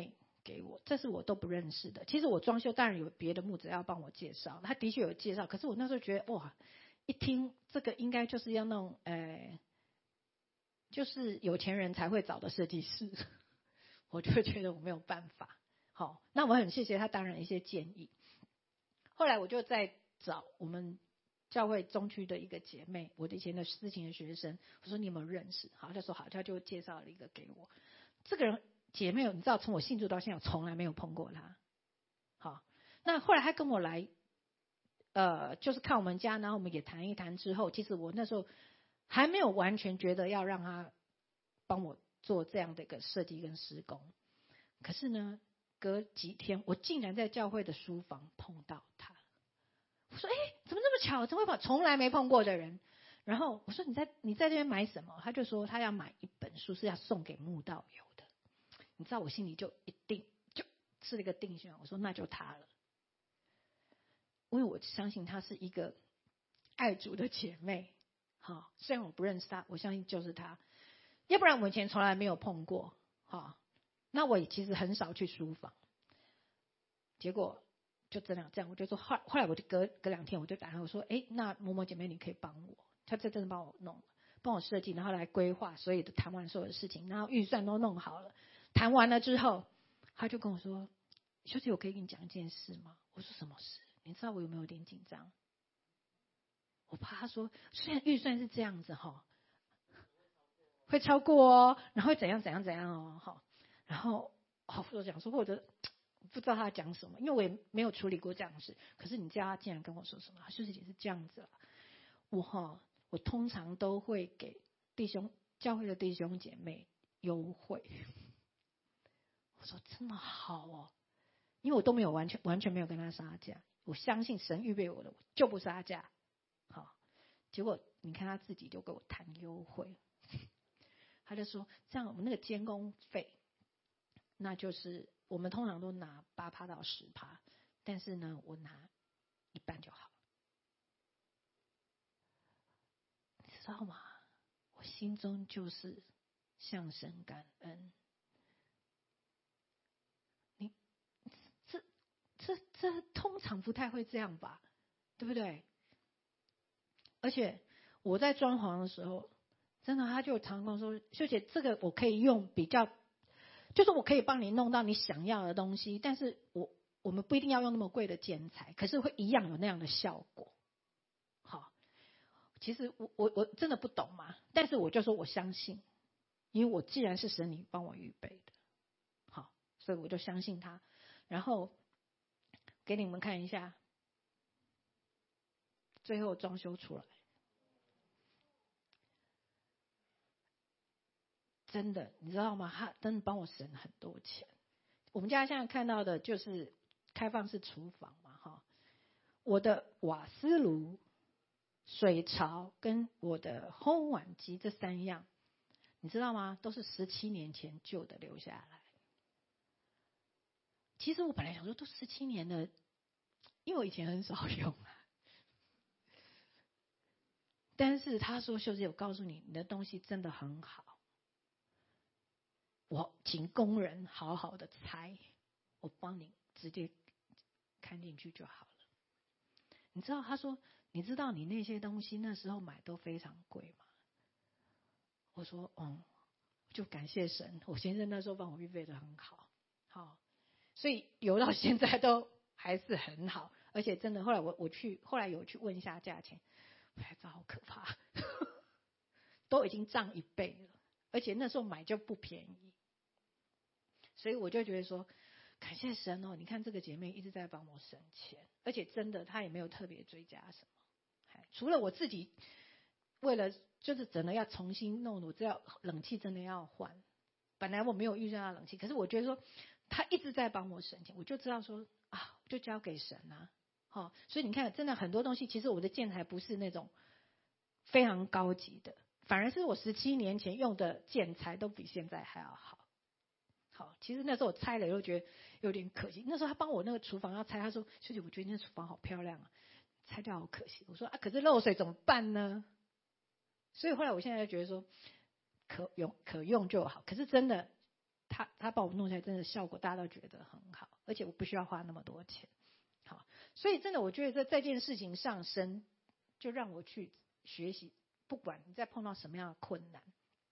给我，这是我都不认识的。其实我装修当然有别的牧者要帮我介绍，他的确有介绍，可是我那时候觉得哇，一听这个应该就是要那种就是有钱人才会找的设计师，我就觉得我没有办法。好，那我很谢谢他当然一些建议。后来我就在找我们教会中区的一个姐妹，我的以前的思琴的学生，我说你有没有认识？好，他说好，他就介绍了一个给我。这个人姐妹，你知道从我信主到现在，我从来没有碰过他。好，那后来他跟我来，就是看我们家，然后我们也谈一谈之后，其实我那时候还没有完全觉得要让他帮我做这样的一个设计跟施工。可是呢，隔几天，我竟然在教会的书房碰到他。我说：“哎，怎么那么巧？怎么会从来没碰过的人？”然后我说：“你在这边买什么？”他就说他要买一本书，是要送给慕道友的。你知道我心里就一定就是了一个定选。我说那就他了，因为我相信她是一个爱主的姐妹。好，虽然我不认识她，我相信就是她。要不然我以前从来没有碰过。好，那我也其实很少去书房。结果就这样，我就说后来我就隔2天我就打电话我说，哎，那某某姐妹你可以帮我，她真的帮我弄，帮我设计，然后来规划，所有的谈完所有的事情，然后预算都弄好了。谈完了之后，她就跟我说，修姐，我可以跟你讲一件事吗？我说什么事？你知道我有没有点紧张？我怕她说，虽然预算是这样子哈，会超过哦，然后会怎样哦，好，然后我讲说或者。不知道他讲什么，因为我也没有处理过这样的事。可是你知道他竟然跟我说什么？他就是也是这样子了。我通常都会给教会的弟兄姐妹优惠。我说这么好哦，因为我都没有完全没有跟他杀价。我相信神预备我的，我就不杀价。好，结果你看他自己就给我谈优惠，他就说这样我们那个监工费，那就是我们通常都拿8%到10%，但是呢，我拿一半就好。你知道吗？我心中就是向神感恩。这通常不太会这样吧，对不对？而且我在装潢的时候，真的他就常跟我说，秀姐，这个我可以用比较，就是我可以帮你弄到你想要的东西，但是我们不一定要用那么贵的建材，可是会一样有那样的效果。好，其实我真的不懂嘛，但是我就说我相信，因为我既然是神你帮我预备的，好，所以我就相信他。然后给你们看一下，最后装修出来，真的，你知道吗？他真的帮我省很多钱。我们家现在看到的就是开放式厨房嘛，哈，我的瓦斯炉、水槽跟我的烘碗机这3样，你知道吗？都是17年前旧的留下来。其实我本来想说，都17年了，因为我以前很少用啊。但是他说：“秀姐，我告诉你，你的东西真的很好。我请工人好好的拆，我帮你直接看进去就好了。”你知道他说，你知道你那些东西那时候买都非常贵吗？我说就感谢神，我先生那时候帮我预备的很好，好，所以留到现在都还是很好，而且真的后来后来有去问一下价钱，我才知道好可怕，都已经涨1倍了，而且那时候买就不便宜，所以我就觉得说。感谢神哦！你看这个姐妹一直在帮我省钱，而且真的她也没有特别追加什么，除了我自己为了就是真的要重新弄，我知道冷气真的要换。本来我没有预算要冷气，可是我觉得说她一直在帮我省钱，我就知道说就交给神啊。所以你看，真的很多东西，其实我的建材不是那种非常高级的，反而是我17年前用的建材都比现在还要好。好，其实那时候我拆了又觉得有点可惜。那时候他帮我那个厨房要拆，他说：“秀姐，我觉得那厨房好漂亮啊，拆掉好可惜。”我说：“可是漏水怎么办呢？”所以后来我现在就觉得说，可用就好。可是真的， 他帮我弄出来，真的效果大家都觉得很好，而且我不需要花那么多钱。好，所以真的我觉得这件事情上神就让我去学习，不管你在碰到什么样的困难，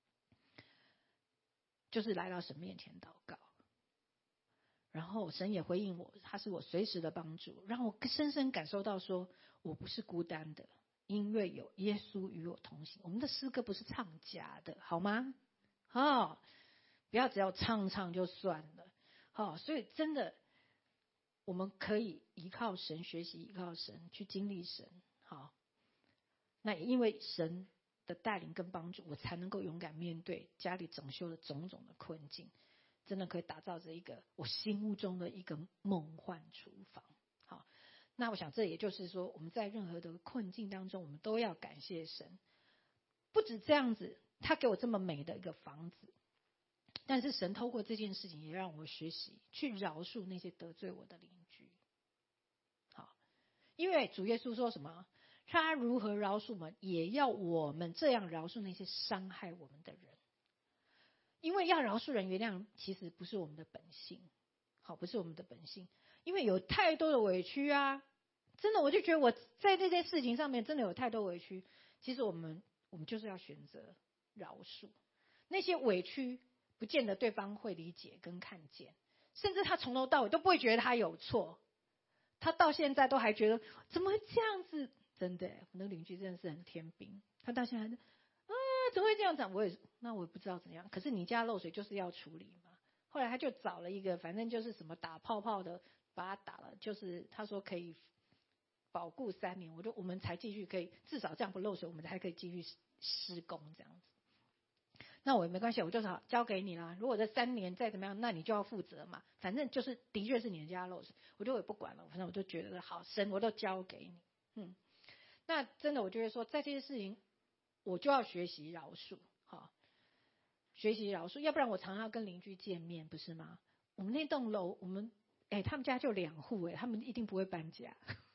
就是来到神面前祷告，然后神也回应我，他是我随时的帮助，让我深深感受到说我不是孤单的，因为有耶稣与我同行。我们的诗歌不是唱假的，好吗？不要只要唱就算了。所以真的我们可以依靠神，学习依靠神，去经历神。好，那也因为神的带领跟帮助，我才能够勇敢面对家里整修的种种的困境，真的可以打造着一个我心目中的一个梦幻厨房。好，那我想这也就是说，我们在任何的困境当中，我们都要感谢神。不止这样子，他给我这么美的一个房子，但是神透过这件事情也让我学习去饶恕那些得罪我的邻居。好，因为主耶稣说什么？他如何饶恕我们，也要我们这样饶恕那些伤害我们的人。因为要饶恕人原谅，其实不是我们的本性。好，不是我们的本性，因为有太多的委屈啊！真的，我就觉得我在这件事情上面真的有太多委屈。其实我们就是要选择饶恕那些委屈，不见得对方会理解跟看见，甚至他从头到尾都不会觉得他有错，他到现在都还觉得怎么会这样子？真的，我那个邻居真的是很天兵，他到现在怎么会这样讲？我也不知道怎样。可是你家漏水就是要处理嘛。后来他就找了一个，反正就是什么打泡泡的，把它打了，就是他说可以保固3年，我们才继续可以，至少这样不漏水，我们才可以继续施工这样子。那我也没关系，我就交给你啦。如果这3年再怎么样，那你就要负责嘛。反正就是的确是你的家漏水，我也不管了。反正我就觉得好，神我都交给你。那真的我就会说，在这些事情，我就要学习饶恕，学习饶恕，要不然我常常跟邻居见面，不是吗？我们那栋楼，他们家就2户，他们一定不会搬家。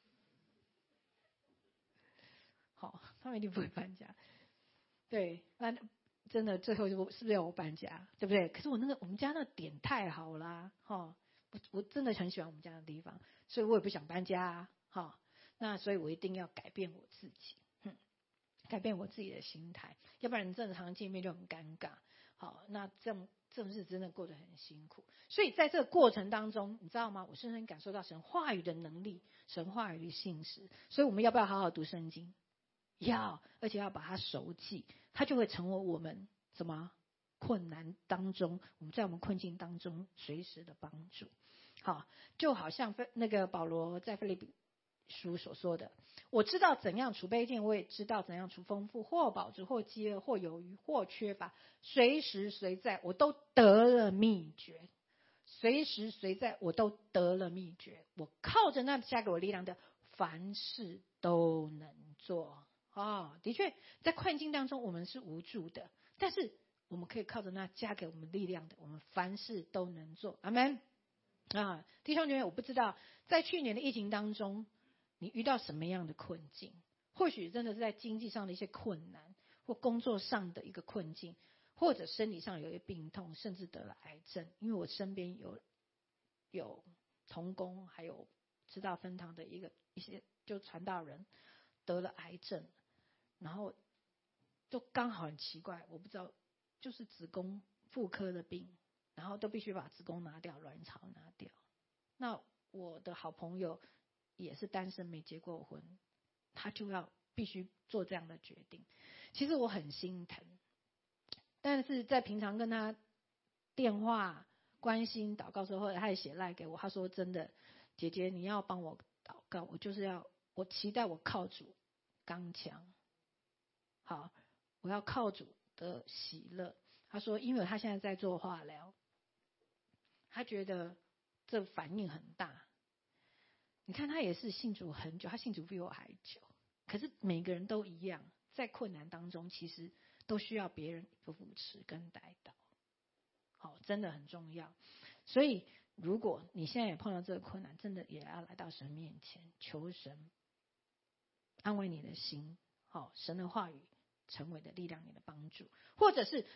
好，他们一定不会搬家。对，那真的最后是不是要我搬家，对不对？可是我们家那点太好啦，我真的很喜欢我们家的地方，所以我也不想搬家那所以我一定要改变我自己，改变我自己的心态，要不然正常见面就很尴尬。好，那这种日子真的过得很辛苦。所以在这个过程当中，你知道吗？我深深感受到神话语的能力，神话语的信实。所以我们要不要好好读圣经？要，而且要把它熟记，它就会成为我们什么困难当中，我们在我们困境当中随时的帮助。好，就好像那个保罗在腓立比书所说的，我知道怎样储备一件，我也知道怎样储丰富，或饱足，或饥饿，或有余，或缺乏，随时随在我都得了秘诀。随时随在我都得了秘诀，我靠着那加给我力量的，凡事都能做。的确在困境当中我们是无助的，但是我们可以靠着那加给我们力量的，我们凡事都能做。阿们。弟兄姐妹，我不知道在去年的疫情当中你遇到什么样的困境，或许真的是在经济上的一些困难，或工作上的一个困境，或者身体上有一些病痛，甚至得了癌症。因为我身边有同工，还有知道分堂的一些就传道人得了癌症，然后就刚好很奇怪，我不知道，就是子宫妇科的病，然后都必须把子宫拿掉，卵巢拿掉。那我的好朋友也是单身没结过婚，他就要必须做这样的决定。其实我很心疼，但是在平常跟他电话关心祷告之后，他也写赖给我，他说真的，姐姐你要帮我祷告，我期待我靠主刚强，好，我要靠主的喜乐。他说因为他现在在做化疗，他觉得这反应很大。你看他也是信主很久，他信主比我还久，可是每个人都一样，在困难当中其实都需要别人扶持跟带导，真的很重要。所以如果你现在也碰到这个困难，真的也要来到神面前，求神安慰你的心，神的话语成为的力量，你的帮助。或者是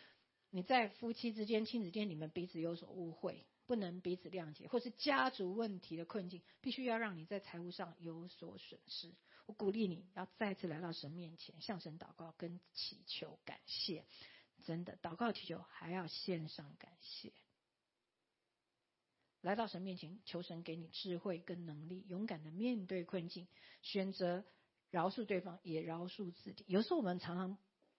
你在夫妻之间、亲子间，你们彼此有所误会，不能彼此谅解，或是家族问题的困境，必须要让你在财务上有所损失。我鼓励你要再次来到神面前，向神祷告跟祈求感谢。真的，祷告祈求还要献上感谢。来到神面前，求神给你智慧跟能力，勇敢的面对困境，选择饶恕对方，也饶恕自己。有时候我们常常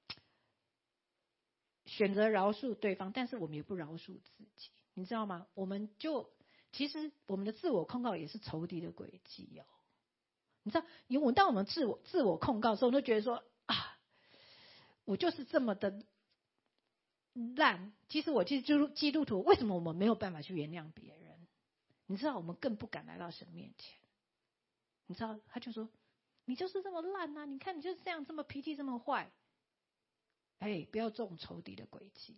选择饶恕对方，但是我们也不饶恕自己，你知道吗？其实我们的自我控告也是仇敌的诡计哦。你知道，当我们自我控告的时候，我就觉得说啊，我就是这么的烂。其实基督徒，为什么我们没有办法去原谅别人？你知道，我们更不敢来到神面前。你知道，他就说你就是这么烂啊！你看你就是这样，这么脾气这么坏。哎，不要中仇敌的诡计，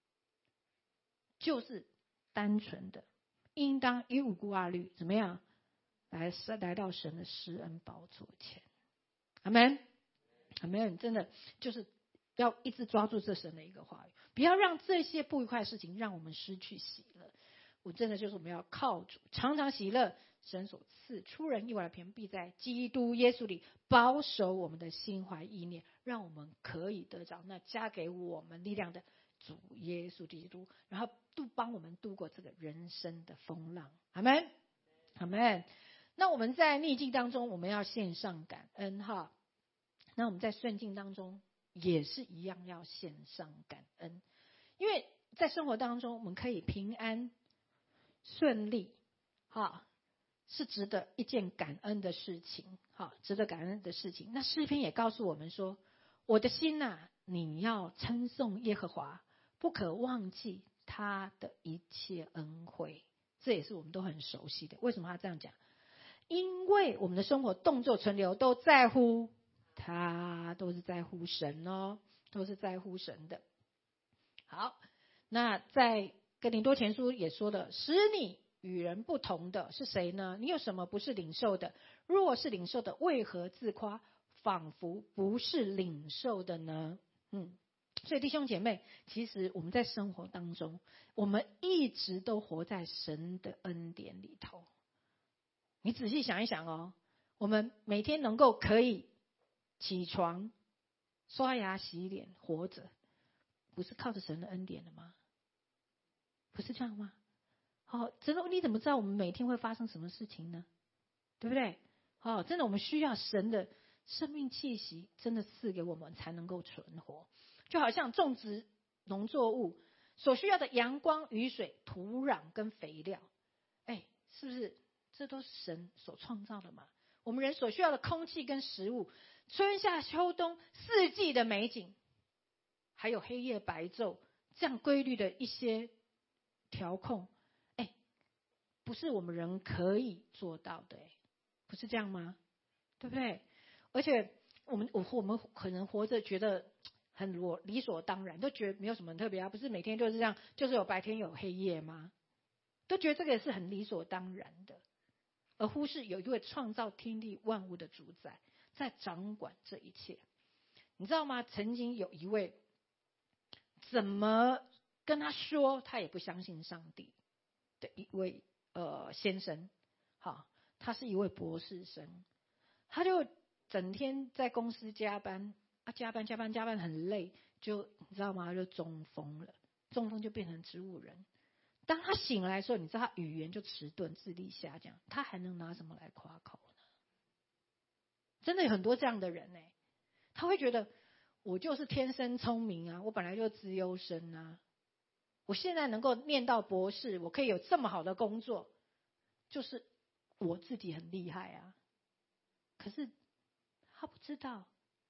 就是单纯的，应当一无挂虑，怎么样来到神的施恩宝座前。阿们，阿们，真的就是要一直抓住这神的一个话语，不要让这些不愉快的事情让我们失去喜乐。我真的就是我们要靠主，常常喜乐。神所赐出人意外的平安，必在基督耶稣里保守我们的心怀意念，让我们可以得着那加给我们力量的主耶稣基督，然后帮我们度过这个人生的风浪。阿们，阿们。那我们在逆境当中，我们要献上感恩哈。那我们在顺境当中也是一样要献上感恩，因为在生活当中我们可以平安顺利，是值得一件感恩的事情，值得感恩的事情。那诗篇也告诉我们说，我的心啊，你要称颂耶和华，不可忘记他的一切恩惠。这也是我们都很熟悉的。为什么他这样讲？因为我们的生活动作存留都在乎他，都是在乎神哦，都是在乎神的。好，那在哥林多前书也说了，使你与人不同的是谁呢？你有什么不是领受的？若是领受的，为何自夸，仿佛不是领受的呢？所以弟兄姐妹，其实我们在生活当中，我们一直都活在神的恩典里头。你仔细想一想哦，我们每天能够可以起床、刷牙、洗脸，活着，不是靠着神的恩典的吗？不是这样吗？真的，你怎么知道我们每天会发生什么事情呢？对不对？真的，我们需要神的生命气息，真的赐给我们才能够存活。就好像种植农作物所需要的阳光、雨水、土壤跟肥料，是不是这都是神所创造的嘛？我们人所需要的空气跟食物，春夏秋冬四季的美景，还有黑夜白昼这样规律的一些调控，不是我们人可以做到的，不是这样吗？对不对？而且我们可能活着觉得很理所当然，都觉得没有什么特别啊，不是每天就是这样，就是有白天有黑夜吗？都觉得这个是很理所当然的，而忽视有一位创造天地万物的主宰在掌管这一切。你知道吗？曾经有一位怎么跟他说他也不相信上帝的一位先生，他是一位博士生，他就整天在公司加班加班很累，就你知道吗？就中风了，中风就变成植物人。当他醒来的时候，你知道他语言就迟钝，智力下降，他还能拿什么来夸口呢？真的有很多这样的人他会觉得我就是天生聪明啊，我本来就资优生啊，我现在能够念到博士，我可以有这么好的工作，就是我自己很厉害啊。可是他不知道，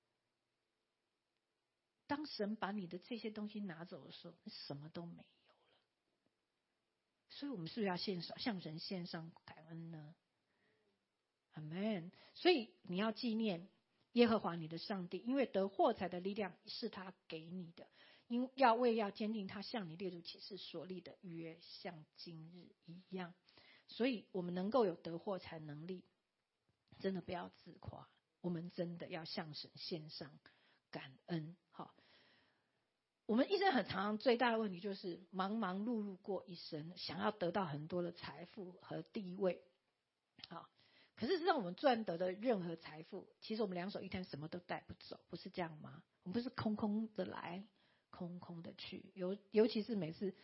当神把你的这些东西拿走的时候，你什么都没有了。所以我们是不是要向神献上感恩呢？阿们。所以你要纪念耶和华你的上帝，因为得获财的力量是他给你的，要坚定他向你列祖起誓所立的约，像今日一样。所以我们能够有得获财能力，真的不要自夸，我们真的要向神献上感恩。 我们一生很常最大的问题就是忙忙碌碌过一生，想要得到很多的财富和地位。好，可是让我们赚得的任何财富，其实我们两手一摊什么都带不走，不是这样吗？我们不是空空的来，空空的去。尤其是每次，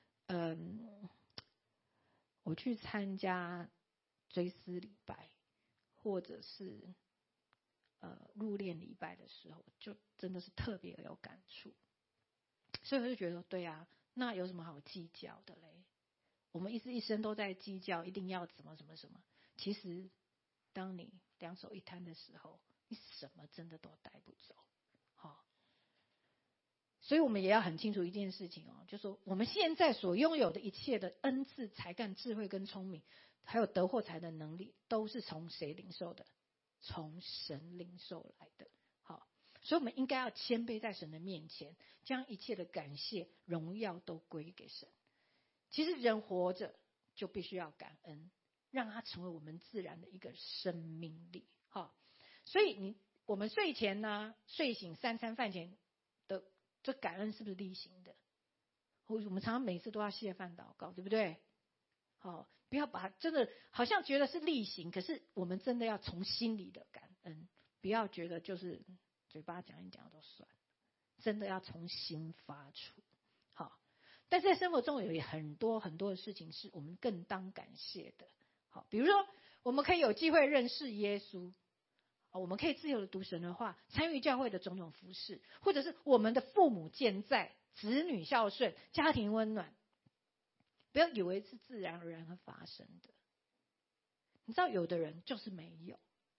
我去参加追思礼拜，或者是入殓礼拜的时候，就真的是特别有感触。所以我就觉得，对啊，那有什么好计较的嘞？我们一生都在计较，一定要怎么什么什么。其实，当你两手一摊的时候，你什么真的都带不走。好，所以我们也要很清楚一件事情哦，就是说我们现在所拥有的一切的恩赐、才干、智慧跟聪明，还有得获财的能力，都是从谁领受的？从神领受来的。好，所以我们应该要谦卑在神的面前，将一切的感谢、荣耀都归给神。其实人活着就必须要感恩，让它成为我们自然的一个生命力。好，所以我们睡前呢，睡醒3餐饭前的这感恩是不是例行的？我们常常每次都要谢饭祷告，对不对？好，不要把真的好像觉得是例行，可是我们真的要从心里的感恩，不要觉得就是嘴巴讲一讲都算，真的要从心发出。好，但是在生活中有很多很多的事情是我们更当感谢的。好，比如说我们可以有机会认识耶稣，我们可以自由的读神的话，参与教会的种种服事，或者是我们的父母健在，子女孝顺，家庭温暖。不要以为是自然而然会发生的，你知道有的人就是没有。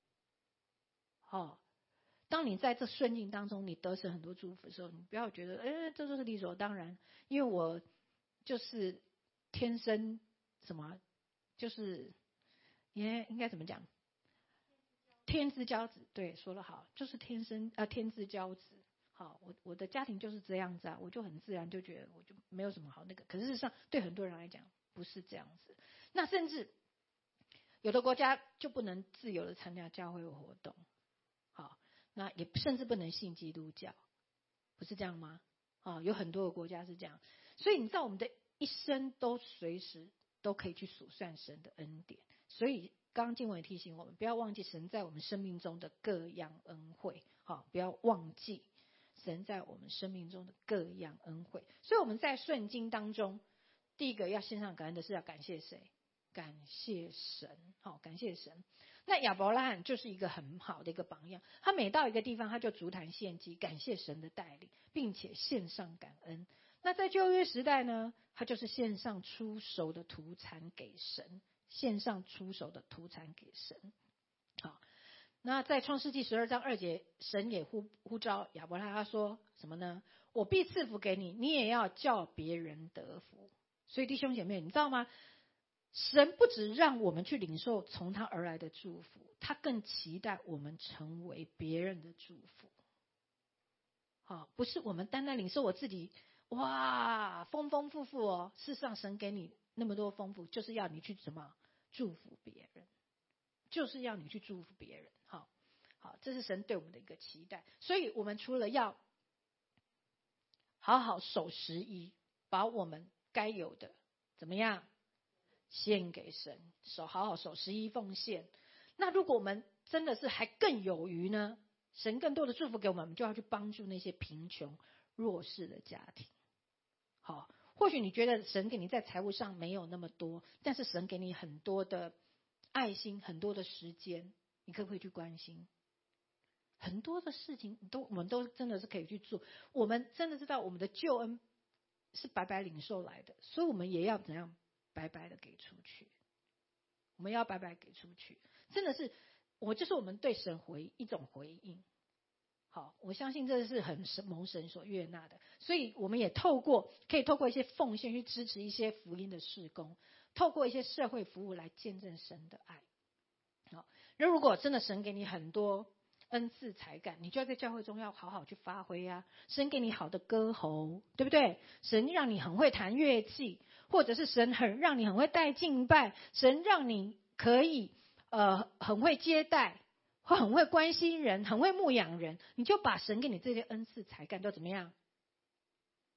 当你在这顺境当中，你得神很多祝福的时候，你不要觉得这就是理所当然，因为我就是天生什么，就是应该怎么讲？天之骄子，对，说得好，就是天之骄子。好，我的家庭就是这样子啊，我就很自然就觉得我就没有什么好那个。可是事实上，对很多人来讲不是这样子。那甚至有的国家就不能自由的参加教会活动，好，那也甚至不能信基督教，不是这样吗？有很多的国家是这样。所以你知道我们的一生都随时都可以去数算神的恩典。所以刚刚经文也提醒我们，不要忘记神在我们生命中的各样恩惠。好，不要忘记神在我们生命中的各样恩惠。所以我们在顺境当中，第一个要献上感恩的是要感谢谁？感谢神。好，感谢神。那亚伯拉罕就是一个很好的一个榜样，他每到一个地方他就足坛献祭，感谢神的带领，并且献上感恩。那在旧约时代呢，他就是献上出熟的土产给神，献上出熟的土产给神。好，那在创世纪12章2节，神也呼召亚伯拉罕，他说什么呢？我必赐福给你，你也要叫别人得福。所以弟兄姐妹，你知道吗？神不只让我们去领受从他而来的祝福，他更期待我们成为别人的祝福。不是我们单单领受我自己，哇，丰丰富富哦。事实上，神给你那么多丰富，就是要你去什么祝福别人，就是要你去祝福别人。好，这是神对我们的一个期待。所以我们除了要好好守11，把我们该有的怎么样献给神，好好守11奉献。那如果我们真的是还更有余呢？神更多的祝福给我们，我们就要去帮助那些贫穷弱势的家庭。好，或许你觉得神给你在财务上没有那么多，但是神给你很多的爱心，很多的时间，你可不可以去关心？很多的事情我们都真的是可以去做。我们真的知道我们的救恩是白白领受来的，所以我们也要怎样白白的给出去。我们要白白给出去，真的是就是我们对神一种回应。好，我相信这是很蒙神所悦纳的，所以我们也可以透过一些奉献去支持一些福音的事工，透过一些社会服务来见证神的爱。好，那如果真的神给你很多恩赐才干，你就要在教会中要好好去发挥啊。神给你好的歌喉，对不对？神让你很会弹乐器，或者是神让你很会带敬拜，神让你可以很会接待，或很会关心人，很会牧养人，你就把神给你这些恩赐才干都怎么样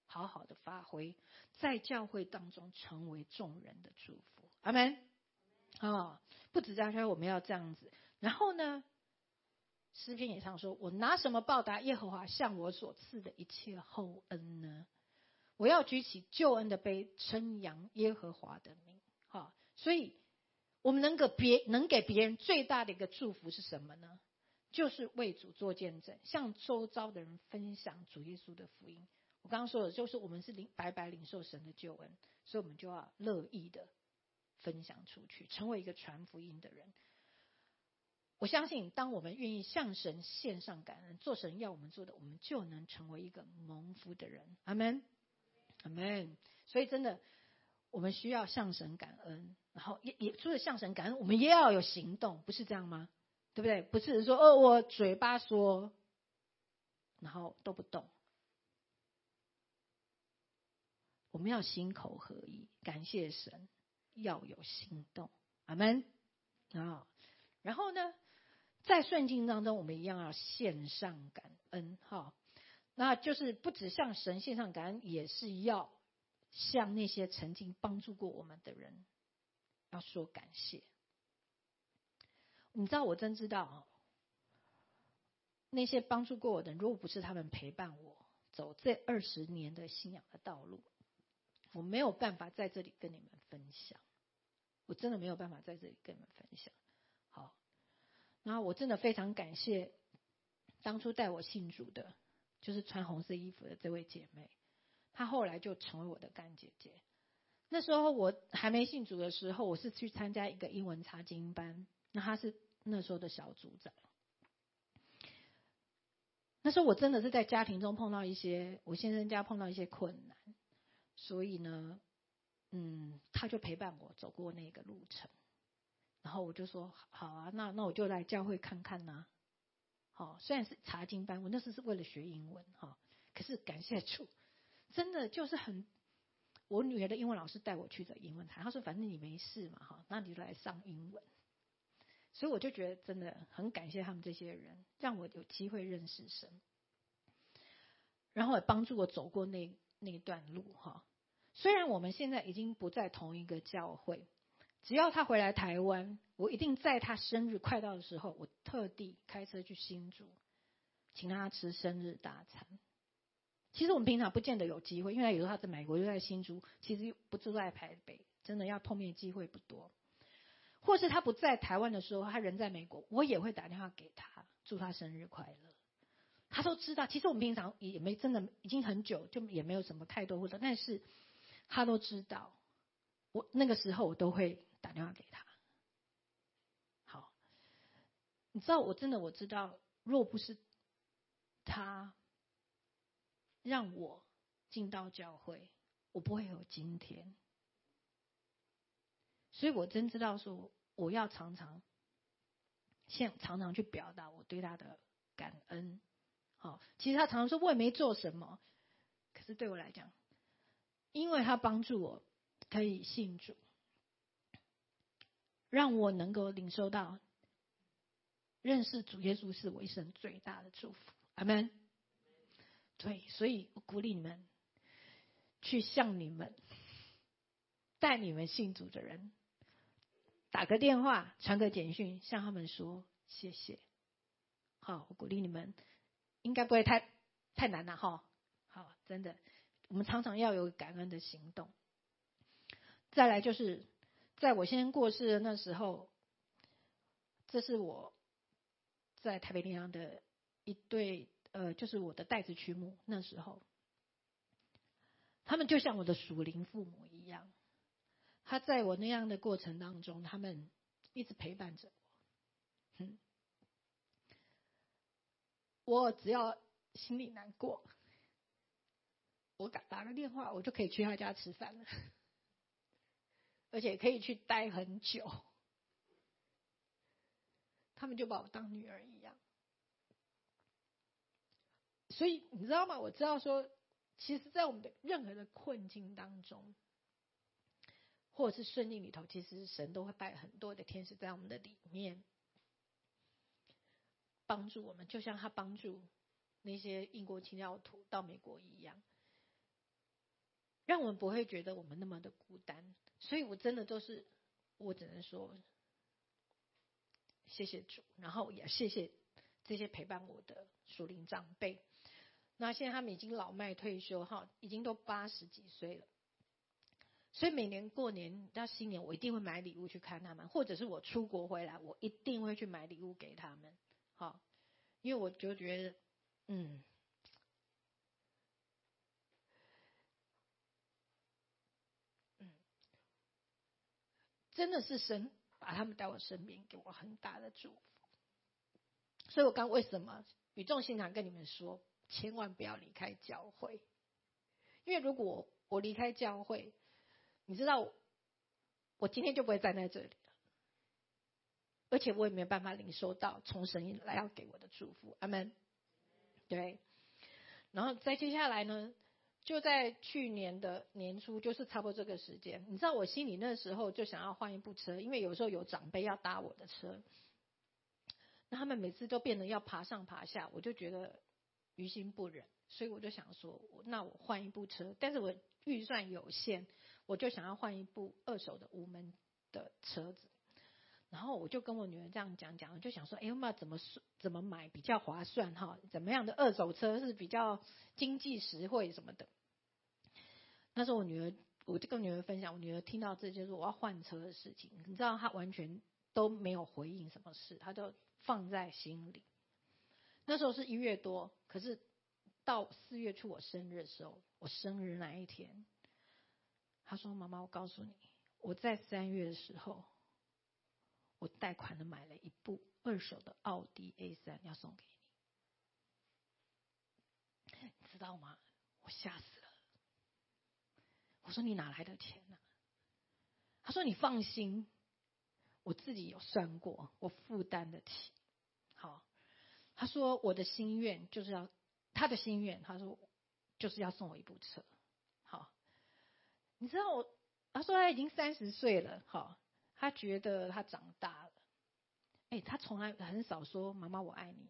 好好的发挥，在教会当中成为众人的祝福。阿们。不止在教会我们要这样子。然后呢，诗篇也常说，我拿什么报答耶和华向我所赐的一切厚恩呢？我要举起救恩的杯，称扬耶和华的名。所以我们能给别人最大的一个祝福是什么呢？就是为主做见证，向周遭的人分享主耶稣的福音。我刚刚说的就是我们是白白领受神的救恩，所以我们就要乐意的分享出去，成为一个传福音的人。我相信当我们愿意向神献上感恩，做神要我们做的，我们就能成为一个蒙福的人。阿们，阿们。所以真的我们需要向神感恩，然后也除了向神感恩，我们也要有行动，不是这样吗？对不对？不是说我嘴巴说然后都不动，我们要心口合一，感谢神，要有行动。阿们。然后呢，在顺境当中我们一样要献上感恩。那就是不只向神献上感恩，也是要向那些曾经帮助过我们的人要说感谢。你知道，我真知道那些帮助过我的人，如果不是他们陪伴我走这20年的信仰的道路，我没有办法在这里跟你们分享，我真的没有办法在这里跟你们分享。然后我真的非常感谢当初带我信主的，就是穿红色衣服的这位姐妹，她后来就成为我的干姐姐。那时候我还没信主的时候，我是去参加一个英文查经班，那她是那时候的小组长。那时候我真的是在家庭中碰到我先生家碰到一些困难，所以呢，他就陪伴我走过那个路程。然后我就说好啊，那我就来教会看看呐。虽然是查经班，我那时是为了学英文可是感谢主，真的就是我女儿的英文老师带我去的英文台，她说反正你没事嘛那你就来上英文。所以我就觉得真的很感谢他们这些人，让我有机会认识神，然后也帮助我走过那段路虽然我们现在已经不在同一个教会，只要他回来台湾，我一定在他生日快到的时候，我特地开车去新竹，请他吃生日大餐。其实我们平常不见得有机会，因为有时候他在美国，又在新竹，其实不住在台北，真的要碰面的机会不多。或是他不在台湾的时候，他人在美国，我也会打电话给他，祝他生日快乐。他都知道，其实我们平常也没真的已经很久，就也没有什么太多互动，但是他都知道，我那个时候我都会打电话给他。好，你知道我知道，若不是他让我进到教会，我不会有今天。所以我真知道说，我要常常去表达我对他的感恩。其实他常常说我也没做什么，可是对我来讲，因为他帮助我可以信主，让我能够领受到认识主耶稣是我一生最大的祝福。阿们。对，所以我鼓励你们去向你们带你们信主的人打个电话，传个简讯，向他们说谢谢。好，我鼓励你们，应该不会太难了好，真的，我们常常要有感恩的行动。再来就是在我先生过世的那时候，这是我在台北灵粮的一对就是我的代子曲母，那时候他们就像我的属灵父母一样，他在我那样的过程当中，他们一直陪伴着我。我只要心里难过，我打个电话，我就可以去他家吃饭了，而且可以去待很久。他们就把我当女儿一样。所以你知道吗？我知道说，其实在我们的任何的困境当中，或者是顺境里头，其实神都会派很多的天使在我们的里面帮助我们，就像他帮助那些英国清教徒到美国一样。 让我们不会觉得我们那么的孤单。所以我真的我只能说谢谢主，然后也谢谢这些陪伴我的属灵长辈。那现在他们已经老迈退休哈，已经都80几岁了。所以每年过年到新年，我一定会买礼物去看他们，或者是我出国回来，我一定会去买礼物给他们。好，因为我就觉得，真的是神把他们带我身边，给我很大的祝福。所以我刚为什么语重心长跟你们说，千万不要离开教会，因为如果我离开教会，你知道我今天就不会站在这里了，而且我也没有办法领受到从神来要给我的祝福。阿们。对，然后再接下来呢，就在去年的年初，就是差不多这个时间，你知道我心里那时候就想要换一部车，因为有时候有长辈要搭我的车，那他们每次都变得要爬上爬下，我就觉得于心不忍，所以我就想说，那我换一部车，但是我预算有限，我就想要换一部2手的无门的车子。然后我就跟我女儿这样讲，我就想说，有没有怎么买比较划算哈？怎么样的2手车是比较经济实惠什么的？那时候我就跟女儿分享，我女儿听到这就是我要换车的事情，你知道她完全都没有回应什么事，她就放在心里。那时候是1月多，可是到4月初我生日的时候，我生日那一天，她说：“妈妈，我告诉你，我在3月的时候。”我贷款的买了一部2手的奥迪 A3 要送给你，你知道吗？我吓死了。我说你哪来的钱呢？他说你放心，我自己有算过，我负担得起。好，他说我的心愿就是要他的心愿，他说就是要送我一部车。好，你知道他说他已经30岁了，好，他觉得他长大了。他从来很少说妈妈我爱你。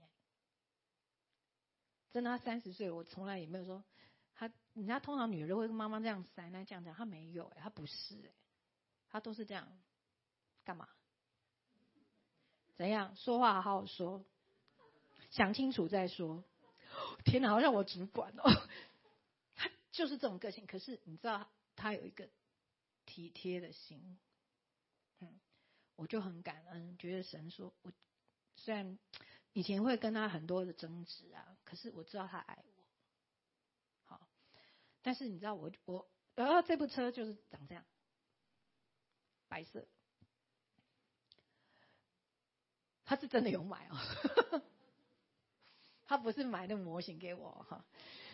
真的，他30岁，我从来也没有说人家通常女儿会跟妈妈这样塞，那这样讲，他没有他不是他都是这样，干嘛？怎样说话好好说，想清楚再说。天哪，好像我主管哦，他就是这种个性。可是你知道，他有一个体贴的心，我就很感恩，觉得神说我虽然以前会跟他很多的争执啊，可是我知道他爱我。好，但是你知道然后这部车就是长这样，白色，他是真的有买哦，他不是买那模型给我哈。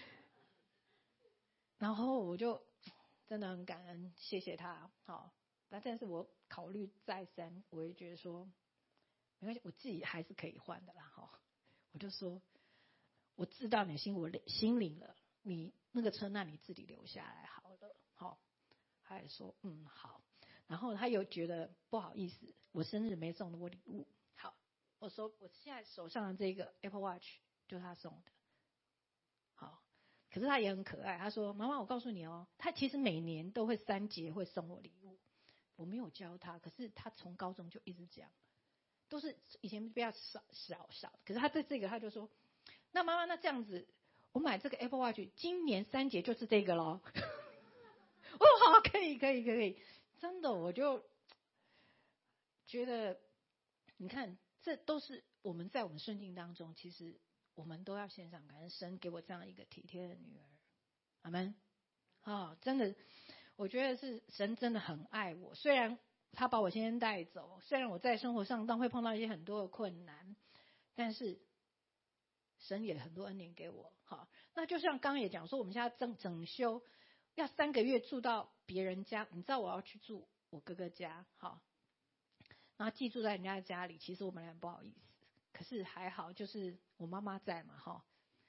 然后我就真的很感恩，谢谢他。好，但是我考虑再三，我也觉得说没关系，我自己还是可以换的啦哈。我就说我知道你心领了，你那个车那你自己留下来好了。好，他也说好。然后他又觉得不好意思，我生日没送我礼物。好，我说我现在手上的这个 Apple Watch 就是他送的。好，可是他也很可爱。他说：“妈妈，我告诉你哦，他其实每年都会3节会送我礼物。我没有教他，可是他从高中就一直这样，都是以前比较少。可是他对这个他就说：那妈妈，那这样子，我买这个 Apple Watch， 今年3节就是这个咯。哦，好，可以。真的，我就觉得，你看，这都是我们在我们顺境当中，其实我们都要献上感恩，神给我这样一个体贴的女儿。阿们。真的，我觉得是神真的很爱我。虽然他把我先带走，虽然我在生活上当会碰到一些很多的困难，但是神也很多恩典给我。好，那就像刚刚也讲说，我们现在整修，要3个月住到别人家，你知道我要去住我哥哥家，好，然后寄住在人家家里，其实我本来不好意思，可是还好，就是我妈妈在嘛，哈，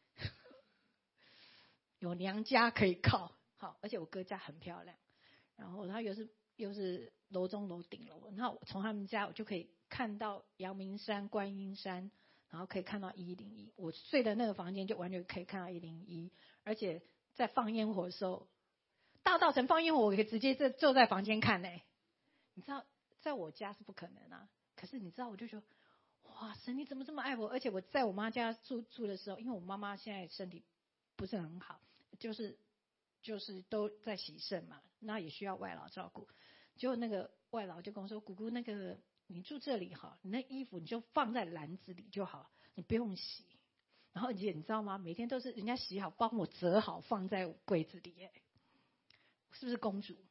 有娘家可以靠。好，而且我哥家很漂亮，然后他又是楼中楼顶楼，然后从他们家我就可以看到阳明山、观音山，然后可以看到101。我睡的那个房间就完全可以看到101，而且在放烟火的时候， 大稻埕放烟火，我可以直接坐在房间看你知道，在我家是不可能啊。可是你知道，我就觉得，哇，神你怎么这么爱我？而且我在我妈家住的时候，因为我妈妈现在身体不是很好，就是都在洗肾嘛，那也需要外劳照顾。结果那个外劳就跟我说：“姑姑，那个你住这里哈，你那衣服你就放在篮子里就好，你不用洗。”然后姐，你知道吗？每天都是人家洗好，帮我折好，放在柜子里，是不是公主？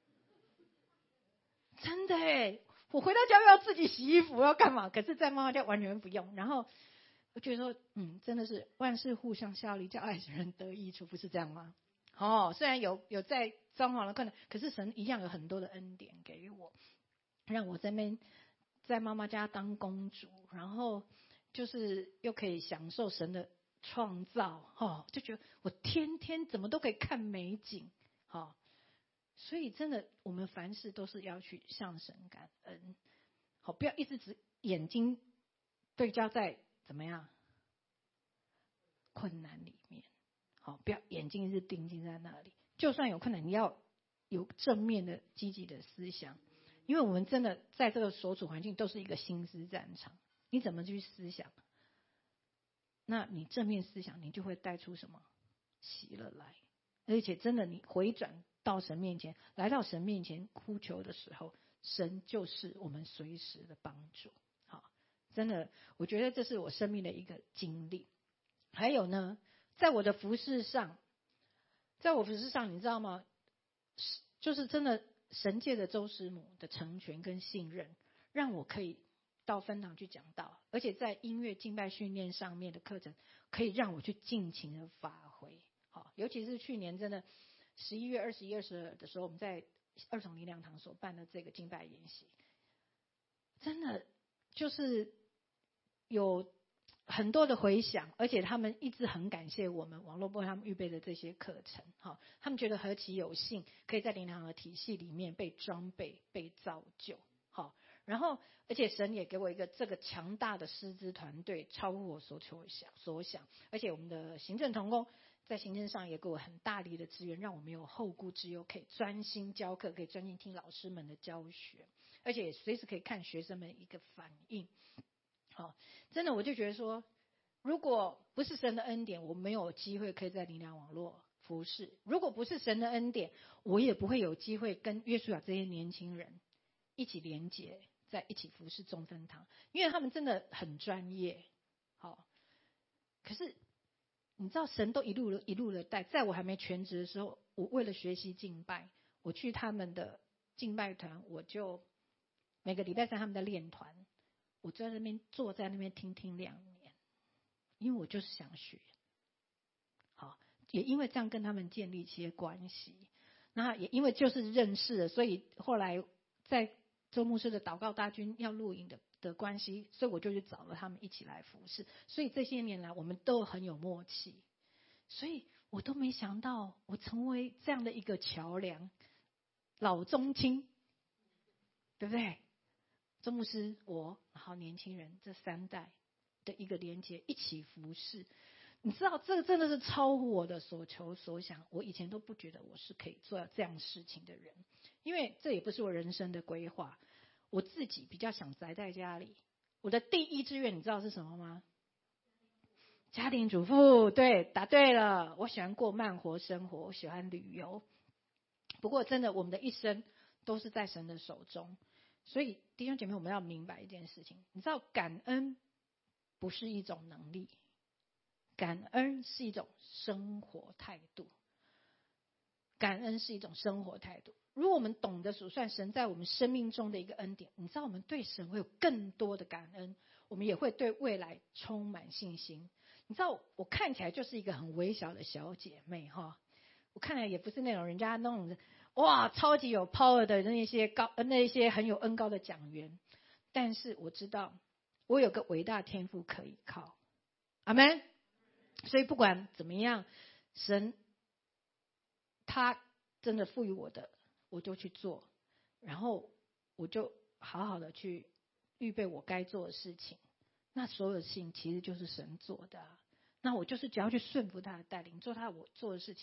真的我回到家又要自己洗衣服，要干嘛？可是，在妈妈家完全不用。然后我觉得说，真的是万事互相效力，叫爱人得益处，不是这样吗？虽然有在装潢的困难，可是神一样有很多的恩典给我，让我在妈妈家当公主，然后就是又可以享受神的创造，就觉得我天天怎么都可以看美景，所以真的我们凡事都是要去向神感恩，不要一直只眼睛对焦在怎么样困难里面，不要眼睛一直定睛在那里，就算有困难，你要有正面的积极的思想，因为我们真的在这个所处环境都是一个心思战场，你怎么去思想，那你正面思想，你就会带出什么喜乐来，而且真的你回转到神面前，来到神面前呼求的时候，神就是我们随时的帮助。真的，我觉得这是我生命的一个经历。还有呢，在我的服事上，你知道吗？就是真的神界的周师母的成全跟信任，让我可以到分堂去讲道，而且在音乐敬拜训练上面的课程，可以让我去尽情的发挥。尤其是去年真的11月21、22的时候，我们在二重灵粮堂所办的这个敬拜研习，真的就是有很多的回响，而且他们一直很感谢我们网络部他们预备的这些课程，他们觉得何其有幸可以在灵粮的体系里面被装备、被造就，然后而且神也给我一个这个强大的师资团队，超乎我所想，而且我们的行政同工在行政上也给我很大力的资源，让我没有后顾之忧，可以专心教课，可以专心听老师们的教学，而且也随时可以看学生们一个反应。真的我就觉得说，如果不是神的恩典，我没有机会可以在灵粮网络服事；如果不是神的恩典，我也不会有机会跟约书亚这些年轻人一起连结，在一起服事众分堂，因为他们真的很专业。可是你知道神都一路的带，在我还没全职的时候，我为了学习敬拜，我去他们的敬拜团，我就每个礼拜三他们在练团，我在那边坐在那边听2年，因为我就是想学。也因为这样跟他们建立一些关系，那也因为就是认识了，所以后来在周牧师的祷告大军要录影的关系，所以我就去找了他们一起来服侍，所以这些年来我们都很有默契，所以我都没想到我成为这样的一个桥梁，老中青，对不对？周牧师我，然后年轻人这3代的一个连结，一起服侍。你知道这个真的是超乎我的所求所想，我以前都不觉得我是可以做这样事情的人，因为这也不是我人生的规划，我自己比较想宅在家里。我的第一志愿你知道是什么吗？家庭主妇。对，答对了，我喜欢过慢活生活，我喜欢旅游。不过真的我们的一生都是在神的手中，所以弟兄姐妹，我们要明白一件事情，你知道感恩不是一种能力，感恩是一种生活态度。感恩是一种生活态度。如果我们懂得数算神在我们生命中的一个恩典，你知道我们对神会有更多的感恩，我们也会对未来充满信心。你知道我看起来就是一个很微小的小姐妹哈，我看来也不是那种人家那种哇超级有 power 的那些很有恩高的讲员，但是我知道我有个伟大天赋可以靠，阿们。所以不管怎么样，神他真的赋予我的，我就去做，然后我就好好的去预备我该做的事情。那所有的事情其实就是神做的，那我就是只要去顺服他的带领，做我做的事情。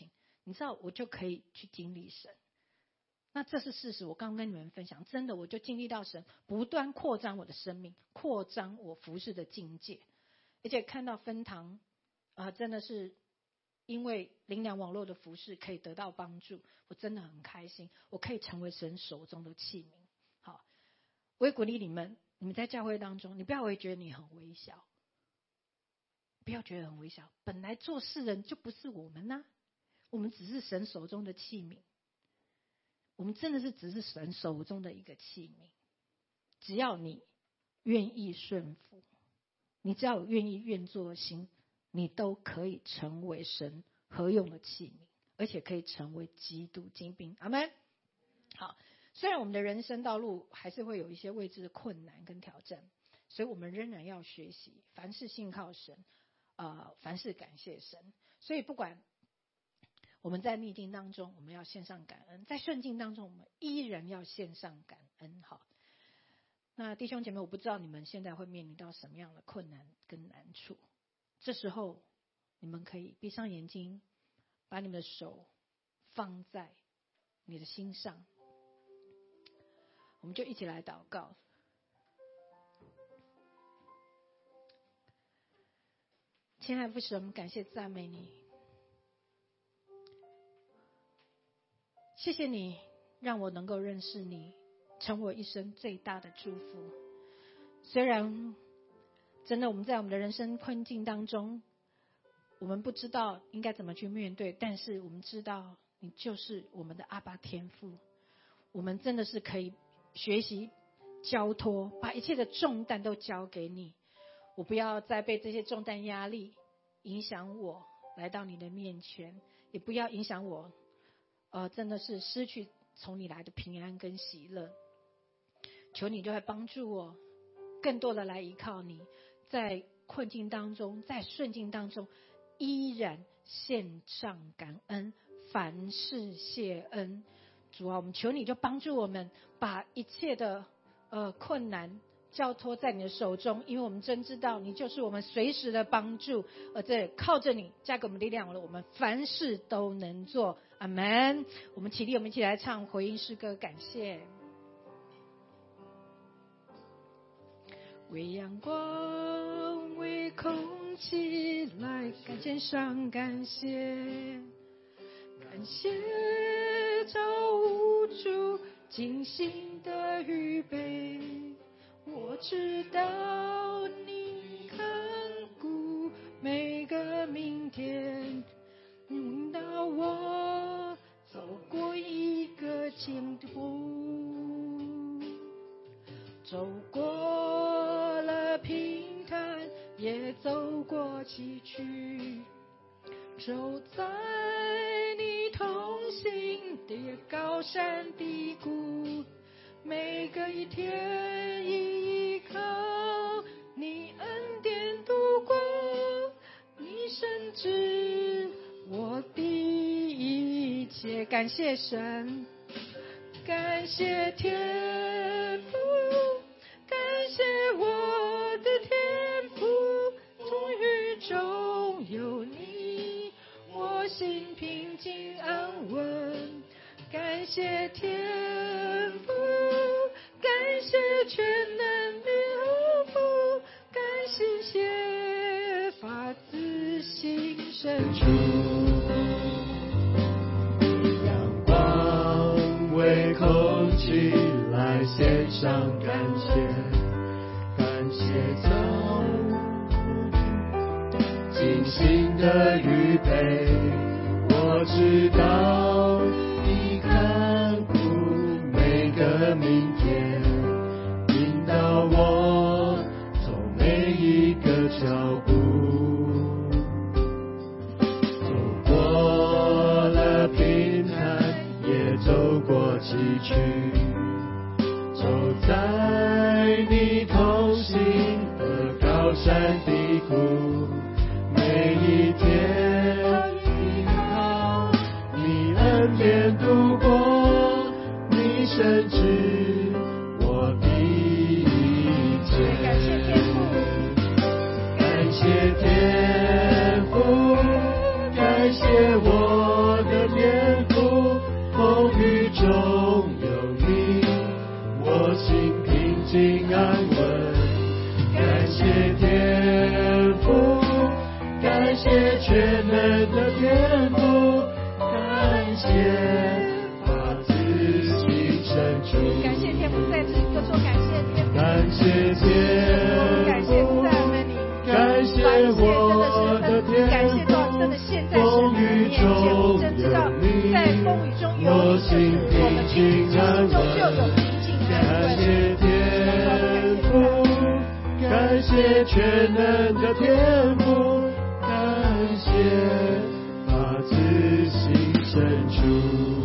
你知道我就可以去经历神。那这是事实，我刚刚跟你们分享，真的我就经历到神不断扩张我的生命，扩张我服事的境界，而且看到分堂真的是因为灵粮网络的服事可以得到帮助，我真的很开心，我可以成为神手中的器皿。好，我也鼓励你们在教会当中，你不要会觉得你很微小，不要觉得很微小，本来做事人就不是我们啊，我们只是神手中的器皿，我们真的是只是神手中的一个器皿。只要你愿意顺服，你只要有愿做的心，你都可以成为神合用的器皿，而且可以成为基督精兵。阿们。好，虽然我们的人生道路还是会有一些未知的困难跟挑战，所以我们仍然要学习凡事信靠神，凡事感谢神。所以不管我们在逆境当中，我们要献上感恩；在顺境当中，我们依然要献上感恩。好，那弟兄姐妹，我不知道你们现在会面临到什么样的困难跟难处，这时候你们可以闭上眼睛，把你们的手放在你的心上，我们就一起来祷告。亲爱的父神，我们感谢赞美你，谢谢你让我能够认识你，成为我一生最大的祝福。虽然真的我们在我们的人生困境当中，我们不知道应该怎么去面对，但是我们知道你就是我们的阿爸天父，我们真的是可以学习交托，把一切的重担都交给你。我不要再被这些重担压力影响我来到你的面前，也不要影响我真的是失去从你来的平安跟喜乐。求你就会帮助我更多的来依靠你，在困境当中，在顺境当中依然献上感恩，凡事谢恩。主啊，我们求你就帮助我们把一切的困难交托在你的手中，因为我们真知道你就是我们随时的帮助，而这靠着你加给我们力量了，我们凡事都能做。阿们。我们起立，我们一起来唱回应诗歌，感谢。为阳光，为空气来献上感谢，感谢造物主精心的预备。我知道你看顾每个明天，引导我走过一个前途，走过了平坦，也走过崎岖，走在你同行的高山低谷，每个一天依靠你恩典度过，你深知我的一切。感谢神，感谢天父，感谢我的天父，风雨中有你，我心平静安稳。感谢天父，感谢全能的父，感谢发自心深处。 阳光为空气来献上感谢，感谢造物精心的预备。我知道你看顾每个明天，引导我走每一个脚步，走过了平坦，也走过崎岖，走在你同行的高山低谷，每一天依靠你恩典度过，你深知我的一切。 感谢天父， 感谢天父，感谢我的天谢全能的天父，感谢把自己伸出， 感谢天父，再次就说感谢天父， 感谢天感谢赞美你， 感谢我的天感谢到真的现在神的面前，我真知道在风雨中有你，就是我们心中就有平静安稳。 感谢天父，感谢全能的天父，感谢把自己伸出。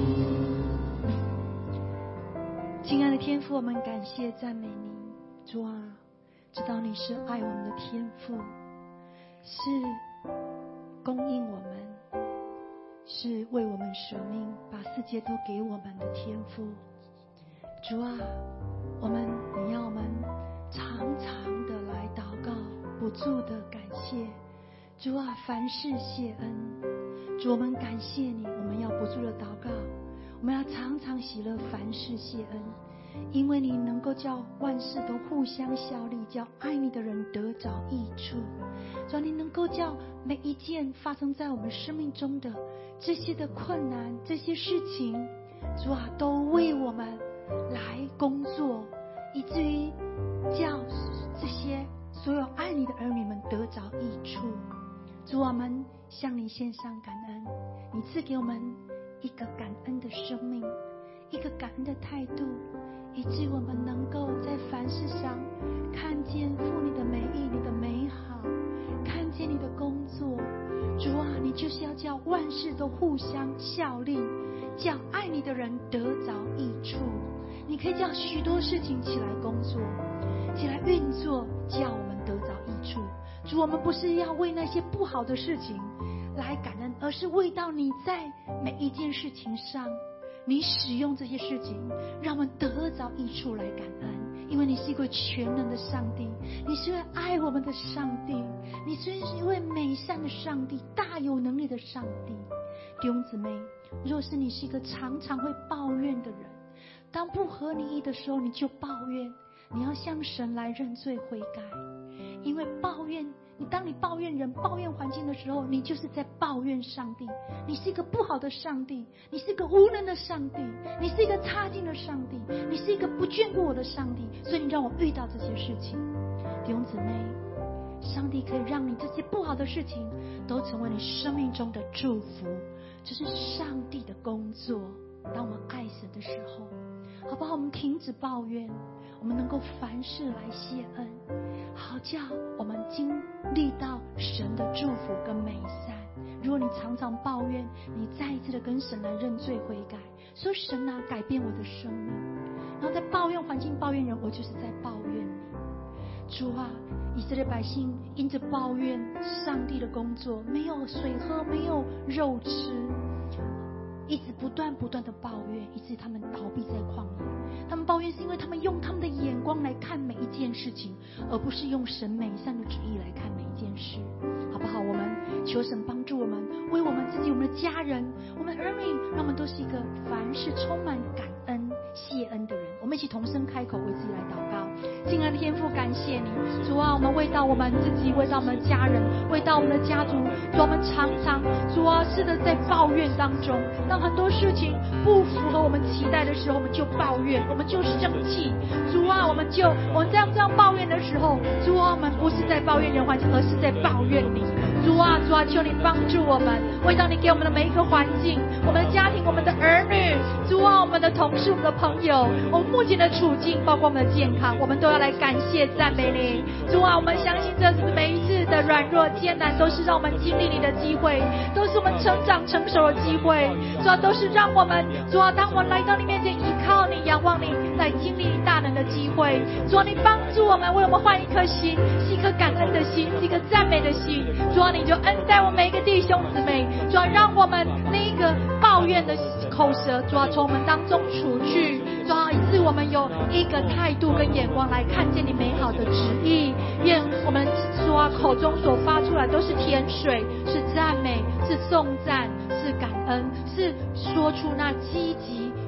亲爱的天父，我们感谢赞美你，主啊，知道你是爱我们的天父，是供应我们，是为我们舍命，把世界都给我们的天父。主啊，你要我们常常的来祷告，不住的感谢。主啊，凡事谢恩。主，我们感谢你，我们要不住的祷告，我们要常常喜乐，凡事谢恩，因为你能够叫万事都互相效力，叫爱你的人得着益处。主啊，你能够叫每一件发生在我们生命中的这些的困难，这些事情，主啊，都为我们来工作，以至于叫这些所有爱你的儿女们得着益处。主，我们向你献上感恩，你赐给我们一个感恩的生命，一个感恩的态度，以致我们能够在凡事上看见父你的美意，你的美好，看见你的工作。主啊，你就是要叫万事都互相效力，叫爱你的人得着益处。你可以叫许多事情起来工作，起来运作，叫我们得着益处。主，我们不是要为那些不好的事情来感恩，而是为到你在每一件事情上，你使用这些事情，让我们得着益处来感恩。因为你是一位全能的上帝，你是一位爱我们的上帝，你是一位美善的上帝，大有能力的上帝。弟兄姊妹，若是你是一个常常会抱怨的人，当不合你意的时候你就抱怨，你要向神来认罪悔改。因为抱怨，当你抱怨人、抱怨环境的时候，你就是在抱怨上帝。你是一个不好的上帝，你是一个无能的上帝，你是一个差劲的上帝，你是一个不眷顾我的上帝，所以你让我遇到这些事情。弟兄姊妹，上帝可以让你这些不好的事情都成为你生命中的祝福，这是上帝的工作。当我们爱神的时候，好不好？我们停止抱怨，我们能够凡事来谢恩，好叫我们经历到神的祝福跟美善。如果你常常抱怨，你再一次的跟神来认罪悔改，说神啊，改变我的生命。然后在抱怨环境、抱怨人，我就是在抱怨你。主啊，以色列百姓因着抱怨上帝的工作，没有水喝，没有肉吃，一直不断的抱怨，以致他们倒闭在旷野。他们抱怨是因为他们用他们的眼光来看每一件事情，而不是用神美善的旨意来看每一件事，好不好？我们求神帮助我们，为我们自己、我们的家人、我们儿女，让我们都是一个凡事充满感恩谢恩的人。我们一起同声开口为自己来祷告。亲爱的天父，感谢你，主啊，我们为到我们自己，为到我们的家人，为到我们的家族，主啊，我们常常主啊是的在抱怨当中，当很多事情不符合我们期待的时候，我们就抱怨，我们就生气。主啊，我们这样抱怨的时候，主啊，我们不是在抱怨人环境，而是在抱怨你。主啊，求你帮助我们，为到你给我们的每一个环境，我们的家庭，我们的儿女，主啊，我们的同事，我们的朋友，我们目前的处境，包括我们的健康，我们都要来感谢赞美你。主啊，我们相信这次每一次的软弱艰难，都是让我们经历你的机会，都是我们成长成熟的机会。主啊，都是让我们主啊，当我们来到你面前，依靠你，仰望你，来经历你大能的机会。主啊，你帮助我们，为我们换一颗心，是一颗感恩的心，是一个赞美的心。主啊，你就恩待我们每一个弟兄姊妹。主啊，让我们那一个抱怨的口舌，主啊，从我们当中除去。主啊，以致我们有一个态度跟眼光来看见你美好的旨意。愿我们主啊口中所发出来都是甜水，是赞美，是颂赞，是感恩，是说出那积极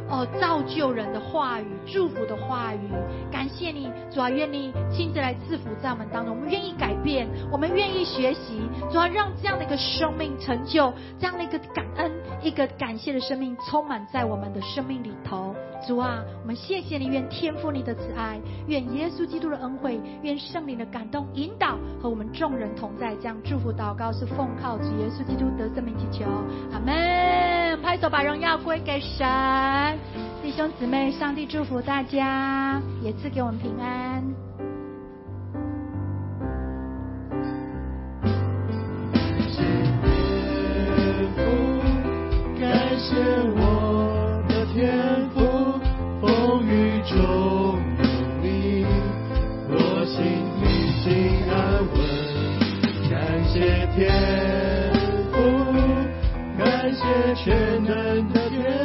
造就人的话语，祝福的话语。感谢你，主啊，愿你亲自来赐福在我们当中。我们愿意改变，我们愿意学习，主啊，让这样的一个生命成就，这样的一个感恩、一个感谢的生命充满在我们的生命里头。主啊，我们谢谢你，愿天父你的慈爱，愿耶稣基督的恩惠，愿圣灵的感动引导和我们众人同在。这样祝福祷告是奉靠主耶稣基督得胜名祈求，阿们。拍手把荣耀归给神。弟兄姊妹，上帝祝福大家，也赐给我们平安。 感谢我的天父，风雨中有你，我心平静安稳。感谢天父，感谢全能的天